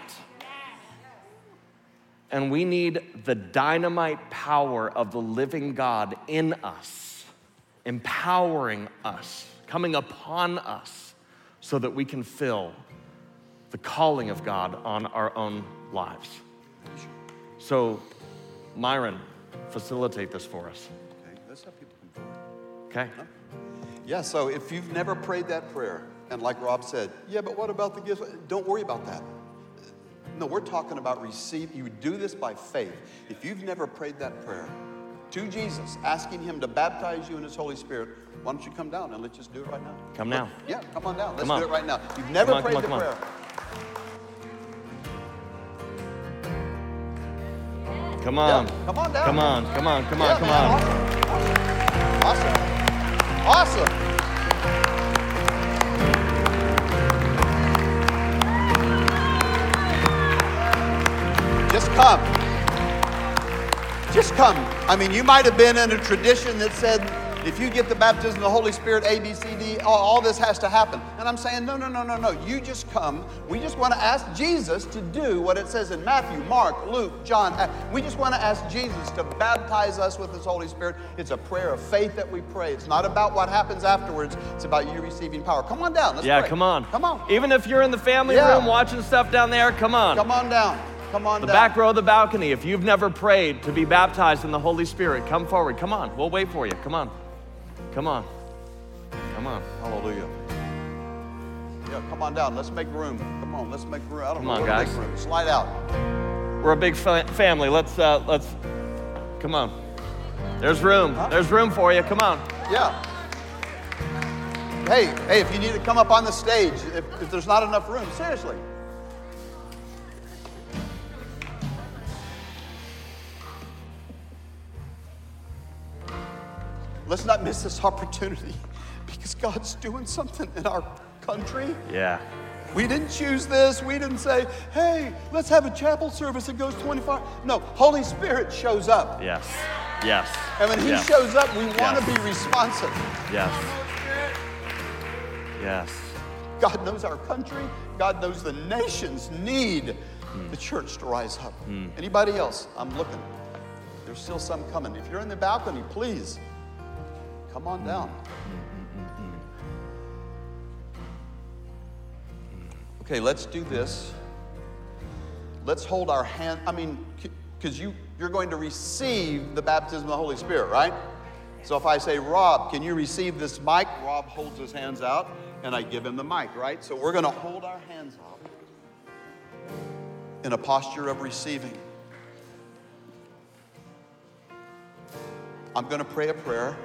And we need the dynamite power of the living God in us, empowering us, coming upon us, so that we can fill the calling of God on our own lives. So, Myron, facilitate this for us. Okay, let's have people come forward. Okay. Huh? Yeah, so if you've never prayed that prayer, and like Rob said, yeah, but what about the gifts? Don't worry about that. No, we're talking about receive. You do this by faith. If you've never prayed that prayer to Jesus, asking him to baptize you in his Holy Spirit, why don't you come down and let's just do it right now? Come now. Yeah, come on down. Let's Come on. do it right now. You've never Come on, prayed come on, the come on. prayer. Come on. Yeah, come on down. Come on, come on, come on, Yeah, come man, on. Awesome. Awesome. Just come. Just come. I mean, you might have been in a tradition that said, if you get the baptism of the Holy Spirit, A, B, C, D, all, all this has to happen. And I'm saying, no, no, no, no, no. You just come. We just want to ask Jesus to do what it says in Matthew, Mark, Luke, John. We just want to ask Jesus to baptize us with his Holy Spirit. It's a prayer of faith that we pray. It's not about what happens afterwards. It's about you receiving power. Come on down. Let's Yeah, pray. come on. Come on. Even if you're in the family Yeah. room watching stuff down there, come on. Come on down. Come on The down. back row of the balcony, if you've never prayed to be baptized in the Holy Spirit, come forward. Come on. We'll wait for you. Come on. Come on. Come on. Hallelujah. Yeah, come on down. Let's make room. Come on, let's make room. I don't Come know on, where to guys. make room. Slide out. We're a big fa- family. Let's, uh, let's, come on. There's room. Huh? There's room for you. Come on. Yeah. Hey, hey, if you need to come up on the stage, if, if there's not enough room, seriously. Let's not miss this opportunity because God's doing something in our country. Yeah. We didn't choose this. We didn't say, hey, let's have a chapel service that goes twenty-four. No, Holy Spirit shows up. Yes. Yes. And when he yes. shows up, we want Yes. to be responsive. Yes. Yes. God knows our country. God knows the nations need mm. the church to rise up. Mm. Anybody else? I'm looking. There's still some coming. If you're in the balcony, please come on down. Okay, let's do this. Let's hold our hand. I mean, because you, you're going to receive the baptism of the Holy Spirit, right? So if I say, Rob, can you receive this mic? Rob holds his hands out, and I give him the mic, right? So we're going to hold our hands out in a posture of receiving. I'm going to pray a prayer.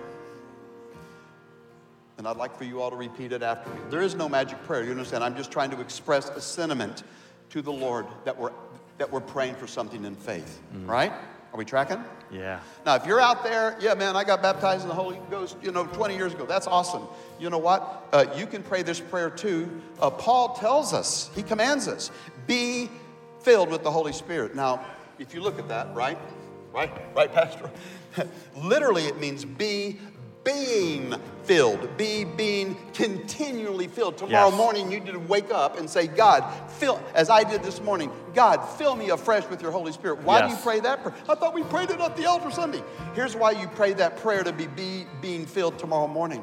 And I'd like for you all to repeat it after me. There is no magic prayer, you understand? I'm just trying to express a sentiment to the Lord that we're, that we're praying for something in faith, mm-hmm. right? Are we tracking? Yeah. Now, if you're out there, yeah, man, I got baptized in the Holy Ghost, you know, twenty years ago. That's awesome. You know what? Uh, you can pray this prayer too. Uh, Paul tells us, he commands us, be filled with the Holy Spirit. Now, if you look at that, right? Right? Right, Pastor? Literally, it means be being filled. Be being continually filled. Tomorrow Yes. morning, you need to wake up and say, God, fill, as I did this morning, God, fill me afresh with your Holy Spirit. Why do Yes. you pray that prayer? I thought we prayed it at the altar Sunday. Here's why you pray that prayer to be, be being filled tomorrow morning.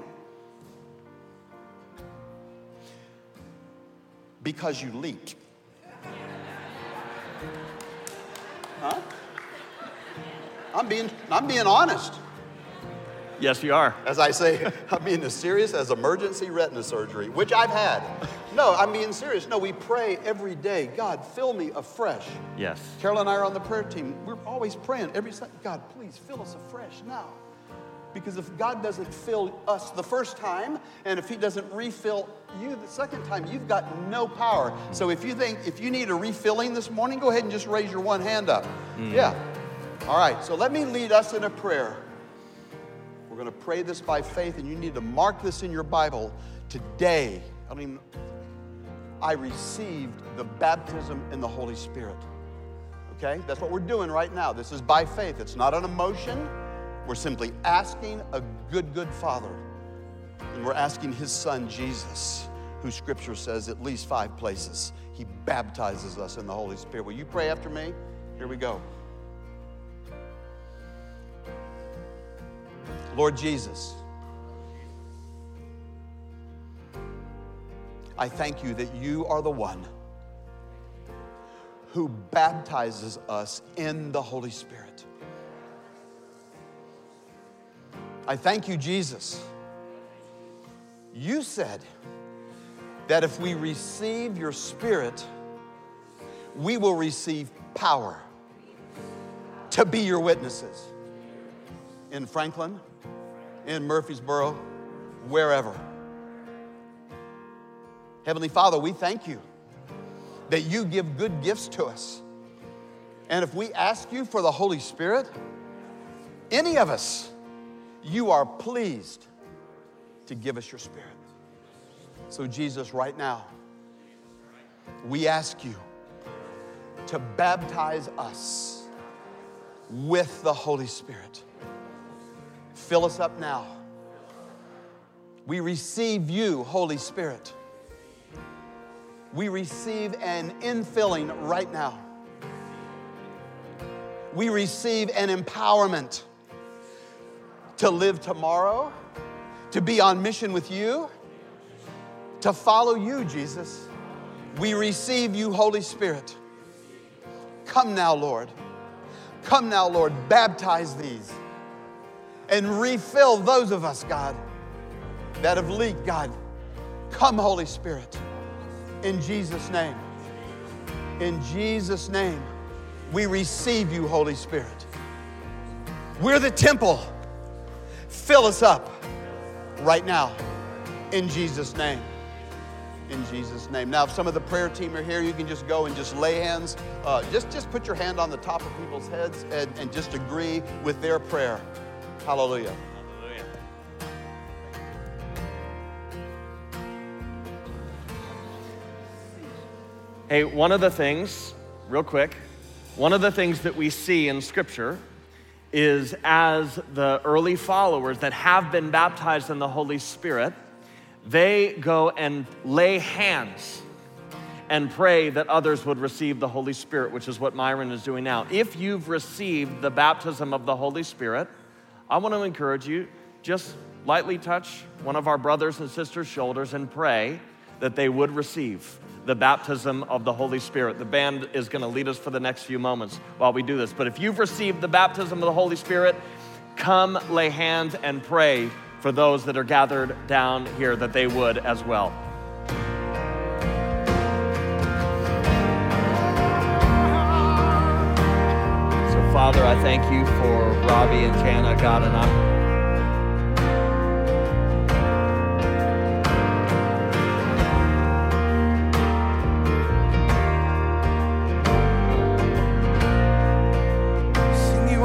Because you leak. Huh? I'm being, I'm being honest. Yes, you are. As I say, I'm being as serious as emergency retina surgery, which I've had. No, I'm being serious. No, we pray every day, God, fill me afresh. Yes. Carol and I are on the prayer team. We're always praying every Sunday, God, please fill us afresh now. Because if God doesn't fill us the first time, and if he doesn't refill you the second time, you've got no power. So if you think, if you need a refilling this morning, go ahead and just raise your one hand up. Mm. Yeah. All right, so let me lead us in a prayer. We're going to pray this by faith, and you need to mark this in your Bible. Today, I don't even, I received the baptism in the Holy Spirit. Okay? That's what we're doing right now. This is by faith. It's not an emotion. We're simply asking a good, good Father. And we're asking his Son, Jesus, who Scripture says at least five places, he baptizes us in the Holy Spirit. Will you pray after me? Here we go. Lord Jesus, I thank you that you are the one who baptizes us in the Holy Spirit. I thank you, Jesus. You said that if we receive your Spirit, we will receive power to be your witnesses in Franklin, in Murfreesboro, wherever. Heavenly Father, we thank you that you give good gifts to us. And if we ask you for the Holy Spirit, any of us, you are pleased to give us your Spirit. So Jesus, right now, we ask you to baptize us with the Holy Spirit. Fill us up now. We receive you, Holy Spirit. We receive an infilling right now. We receive an empowerment to live tomorrow, to be on mission with you, to follow you, Jesus. We receive you, Holy Spirit. Come now, Lord. Come now, Lord. Baptize these and refill those of us, God, that have leaked, God. Come, Holy Spirit. In Jesus' name. In Jesus' name, we receive you, Holy Spirit. We're the temple. Fill us up right now. In Jesus' name. In Jesus' name. Now, if some of the prayer team are here, you can just go and just lay hands. Uh, just, just put your hand on the top of people's heads and, and just agree with their prayer. Hallelujah. Hallelujah. Hey, one of the things, real quick, one of the things that we see in Scripture is as the early followers that have been baptized in the Holy Spirit, they go and lay hands and pray that others would receive the Holy Spirit, which is what Myron is doing now. If you've received the baptism of the Holy Spirit, I want to encourage you, just lightly touch one of our brothers and sisters' shoulders and pray that they would receive the baptism of the Holy Spirit. The band is going to lead us for the next few moments while we do this. But if you've received the baptism of the Holy Spirit, come lay hands and pray for those that are gathered down here that they would as well. So, Father, I thank you for Robbie and Jana, God, and I'm Sing you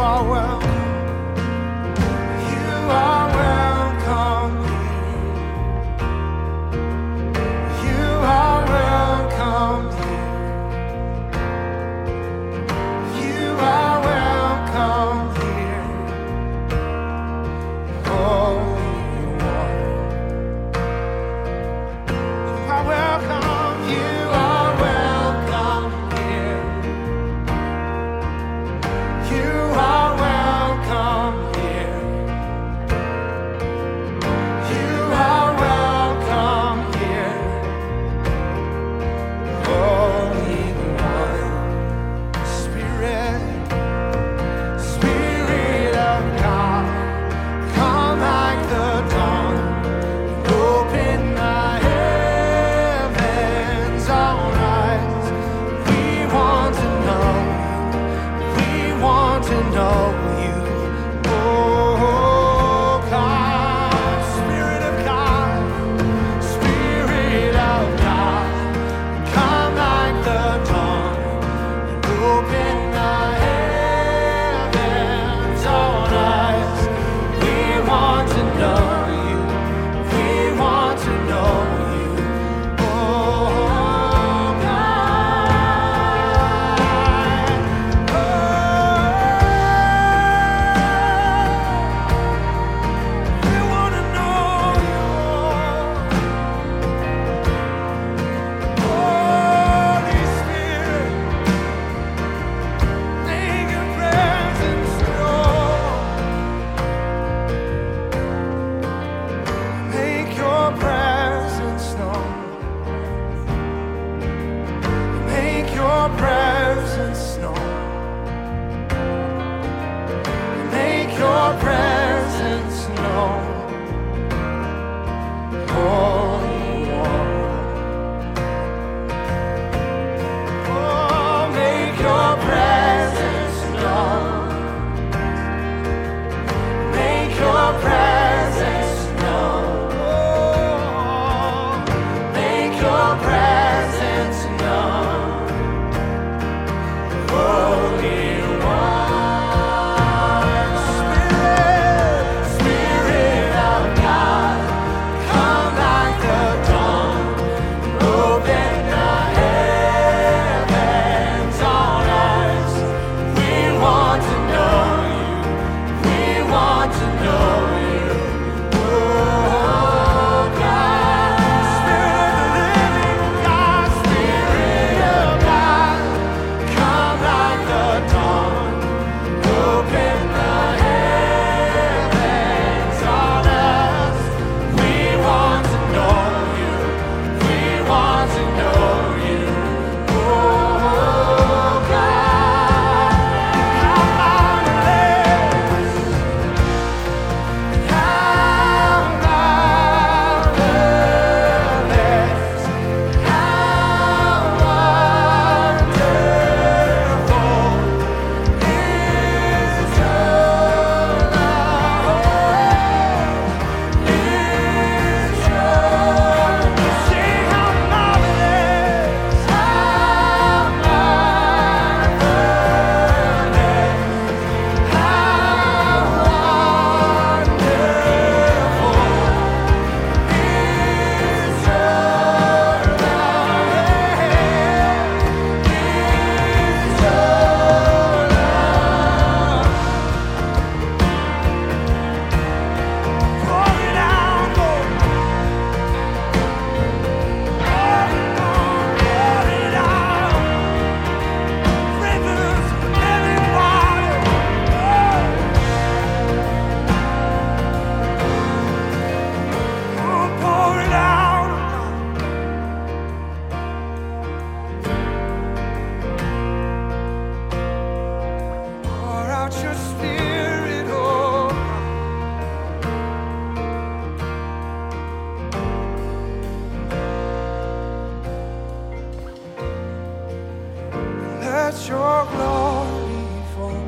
your glory fall.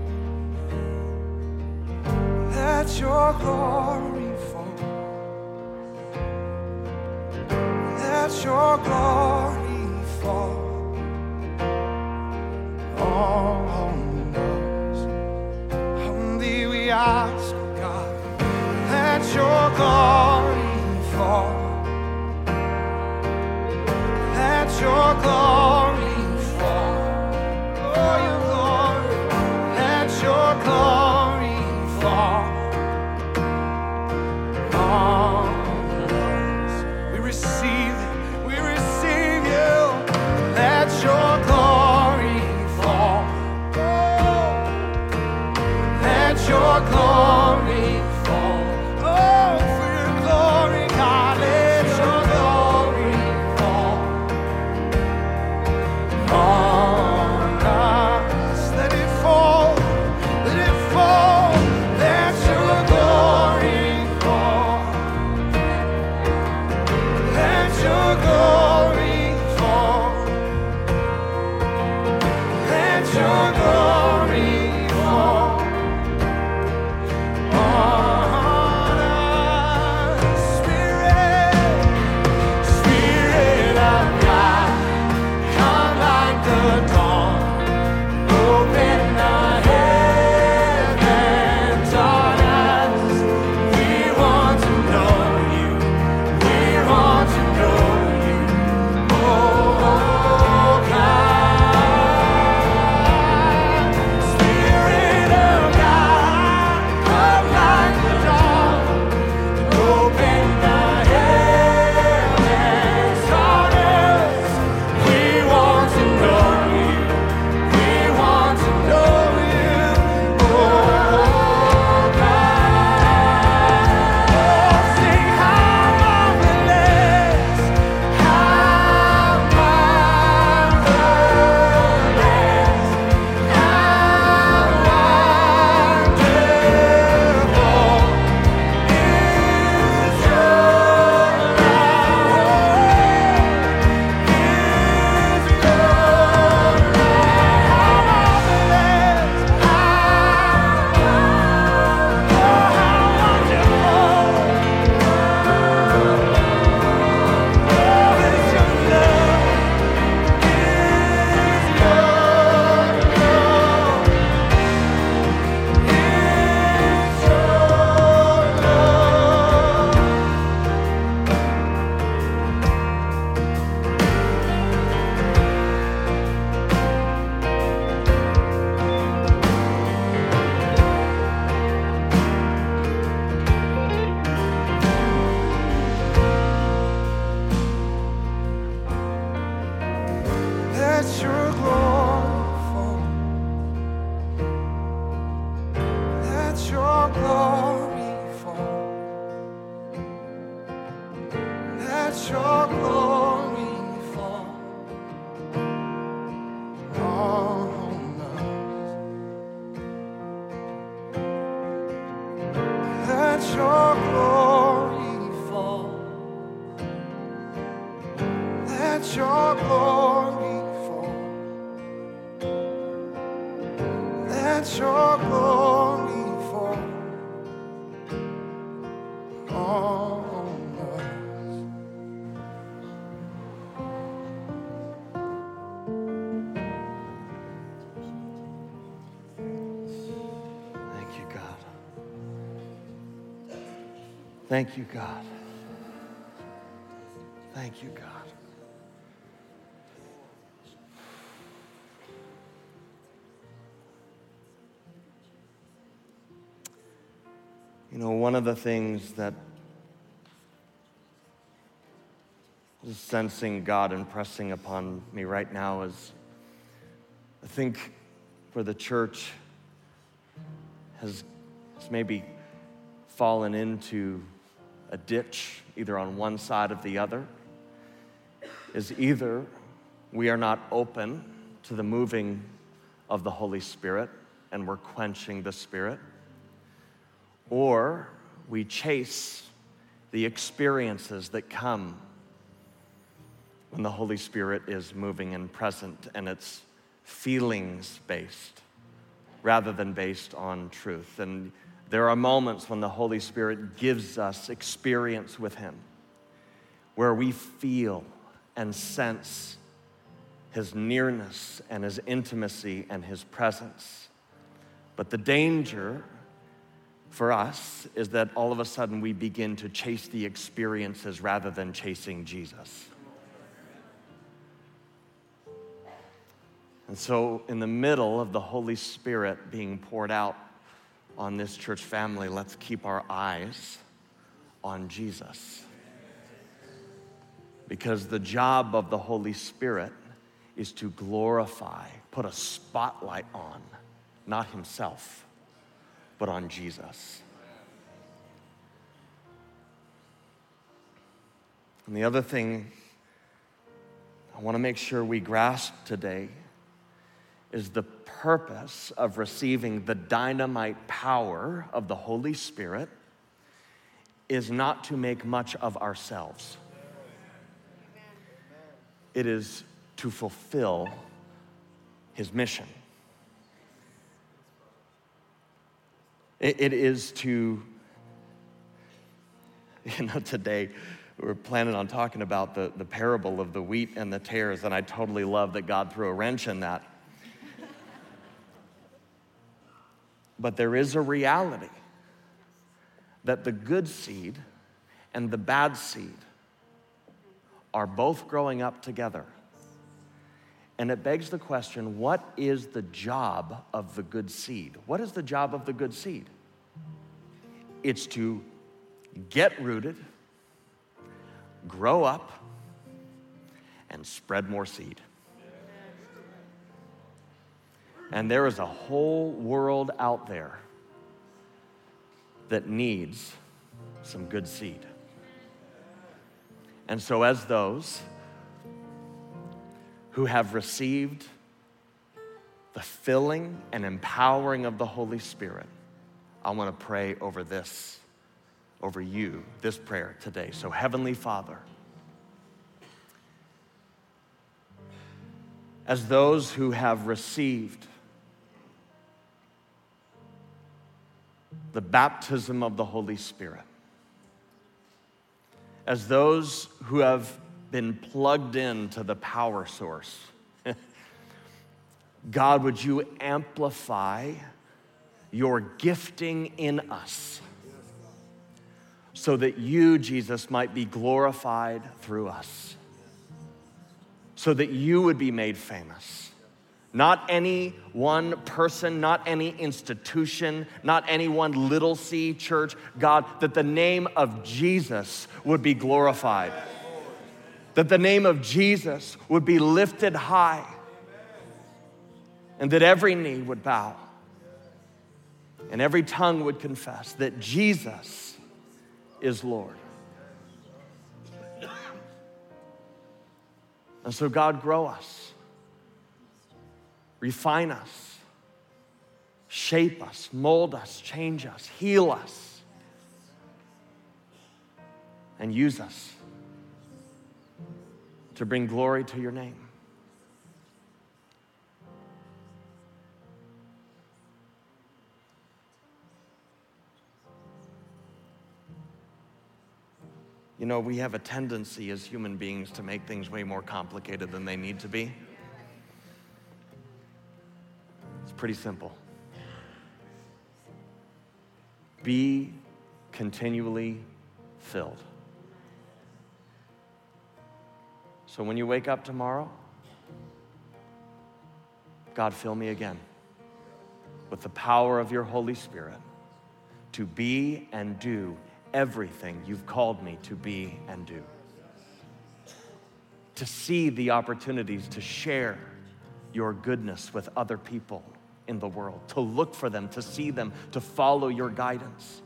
Let your glory fall. Let your glory fall on us. Humbly we ask, oh God, let your glory fall. Let your glory fall. Oh, your glory. Let your glory fall on us. We receive it. We receive you. Let your glory fall. Oh, let your glory fall. Oh, for your glory, God, let your glory fall on us. Let it fall, let it fall. Let your glory fall. Let your glory fall. Let your glory fall on us. Spirit, Spirit of God, come like the dawn. Open the heavens on us. We want to know you. We want to know you. Oh, God. Spirit of God, come like the dawn. Open the heavens on us. We want to know you. We want to know you. Oh, God. Oh, sing how marvelous, how marvelous, how wonderful is your Let your glory fall. Let your glory fall. Let your glory fall on us. Let your glory fall. Let your glory fall. Let your glory fall on us. Thank you, God. Thank you, God. Thank you, God. You know, one of the things that is sensing God impressing upon me right now is I think where the church has, has maybe fallen into a ditch, either on one side or the other, is either we are not open to the moving of the Holy Spirit and we're quenching the Spirit, or we chase the experiences that come when the Holy Spirit is moving and present, and it's feelings-based rather than based on truth. And there are moments when the Holy Spirit gives us experience with him where we feel and sense his nearness and his intimacy and his presence. But the danger for us is that all of a sudden we begin to chase the experiences rather than chasing Jesus. And so in the middle of the Holy Spirit being poured out on this church family, let's keep our eyes on Jesus. Because the job of the Holy Spirit is to glorify, put a spotlight on, not himself, but on Jesus. And the other thing I want to make sure we grasp today is the purpose of receiving the dynamite power of the Holy Spirit is not to make much of ourselves. It is to fulfill his mission. It, it is to, you know, today we're planning on talking about the, the parable of the wheat and the tares, and I totally love that God threw a wrench in that. But there is a reality that the good seed and the bad seed are both growing up together. And it begs the question, what is the job of the good seed? What is the job of the good seed? It's to get rooted, grow up, and spread more seed. And there is a whole world out there that needs some good seed. And so as those who have received the filling and empowering of the Holy Spirit, I want to pray over this, over you, this prayer today. So Heavenly Father, as those who have received the baptism of the Holy Spirit, as those who have been plugged into the power source, God, would you amplify your gifting in us so that you, Jesus, might be glorified through us, so that you would be made famous. Not any one person, not any institution, not any one little C church, God, that the name of Jesus would be glorified. That the name of Jesus would be lifted high. And that every knee would bow. And every tongue would confess that Jesus is Lord. And so God, grow us. Refine us, shape us, mold us, change us, heal us, and use us to bring glory to your name. You know, we have a tendency as human beings to make things way more complicated than they need to be. Pretty simple. Be continually filled. So when you wake up tomorrow, God, fill me again with the power of your Holy Spirit to be and do everything you've called me to be and do. To see the opportunities to share your goodness with other people in the world, to look for them, to see them, to follow your guidance.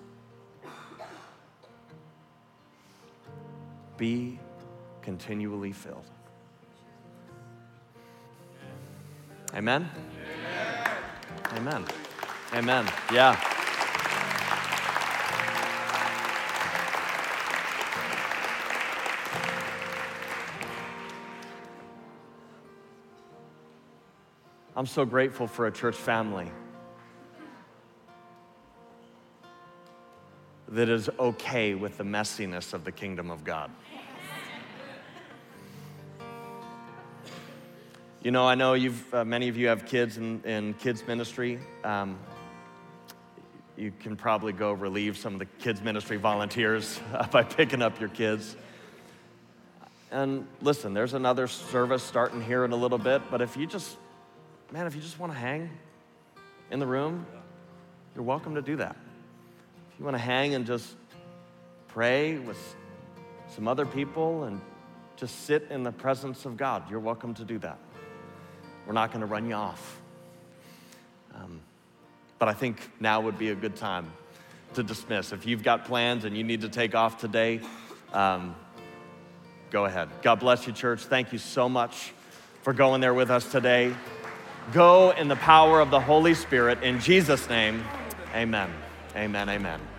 Be continually filled. Amen? Amen. Amen. Yeah. I'm so grateful for a church family that is okay with the messiness of the kingdom of God. You know, I know you've uh, many of you have kids in, in kids ministry. Um, you can probably go relieve some of the kids ministry volunteers uh, by picking up your kids. And listen, there's another service starting here in a little bit, but if you just, man, if you just want to hang in the room, you're welcome to do that. If you want to hang and just pray with some other people and just sit in the presence of God, you're welcome to do that. We're not going to run you off. Um, but I think now would be a good time to dismiss. If you've got plans and you need to take off today, um, go ahead. God bless you, church. Thank you so much for going there with us today. Go in the power of the Holy Spirit. In Jesus' name, amen. Amen, amen.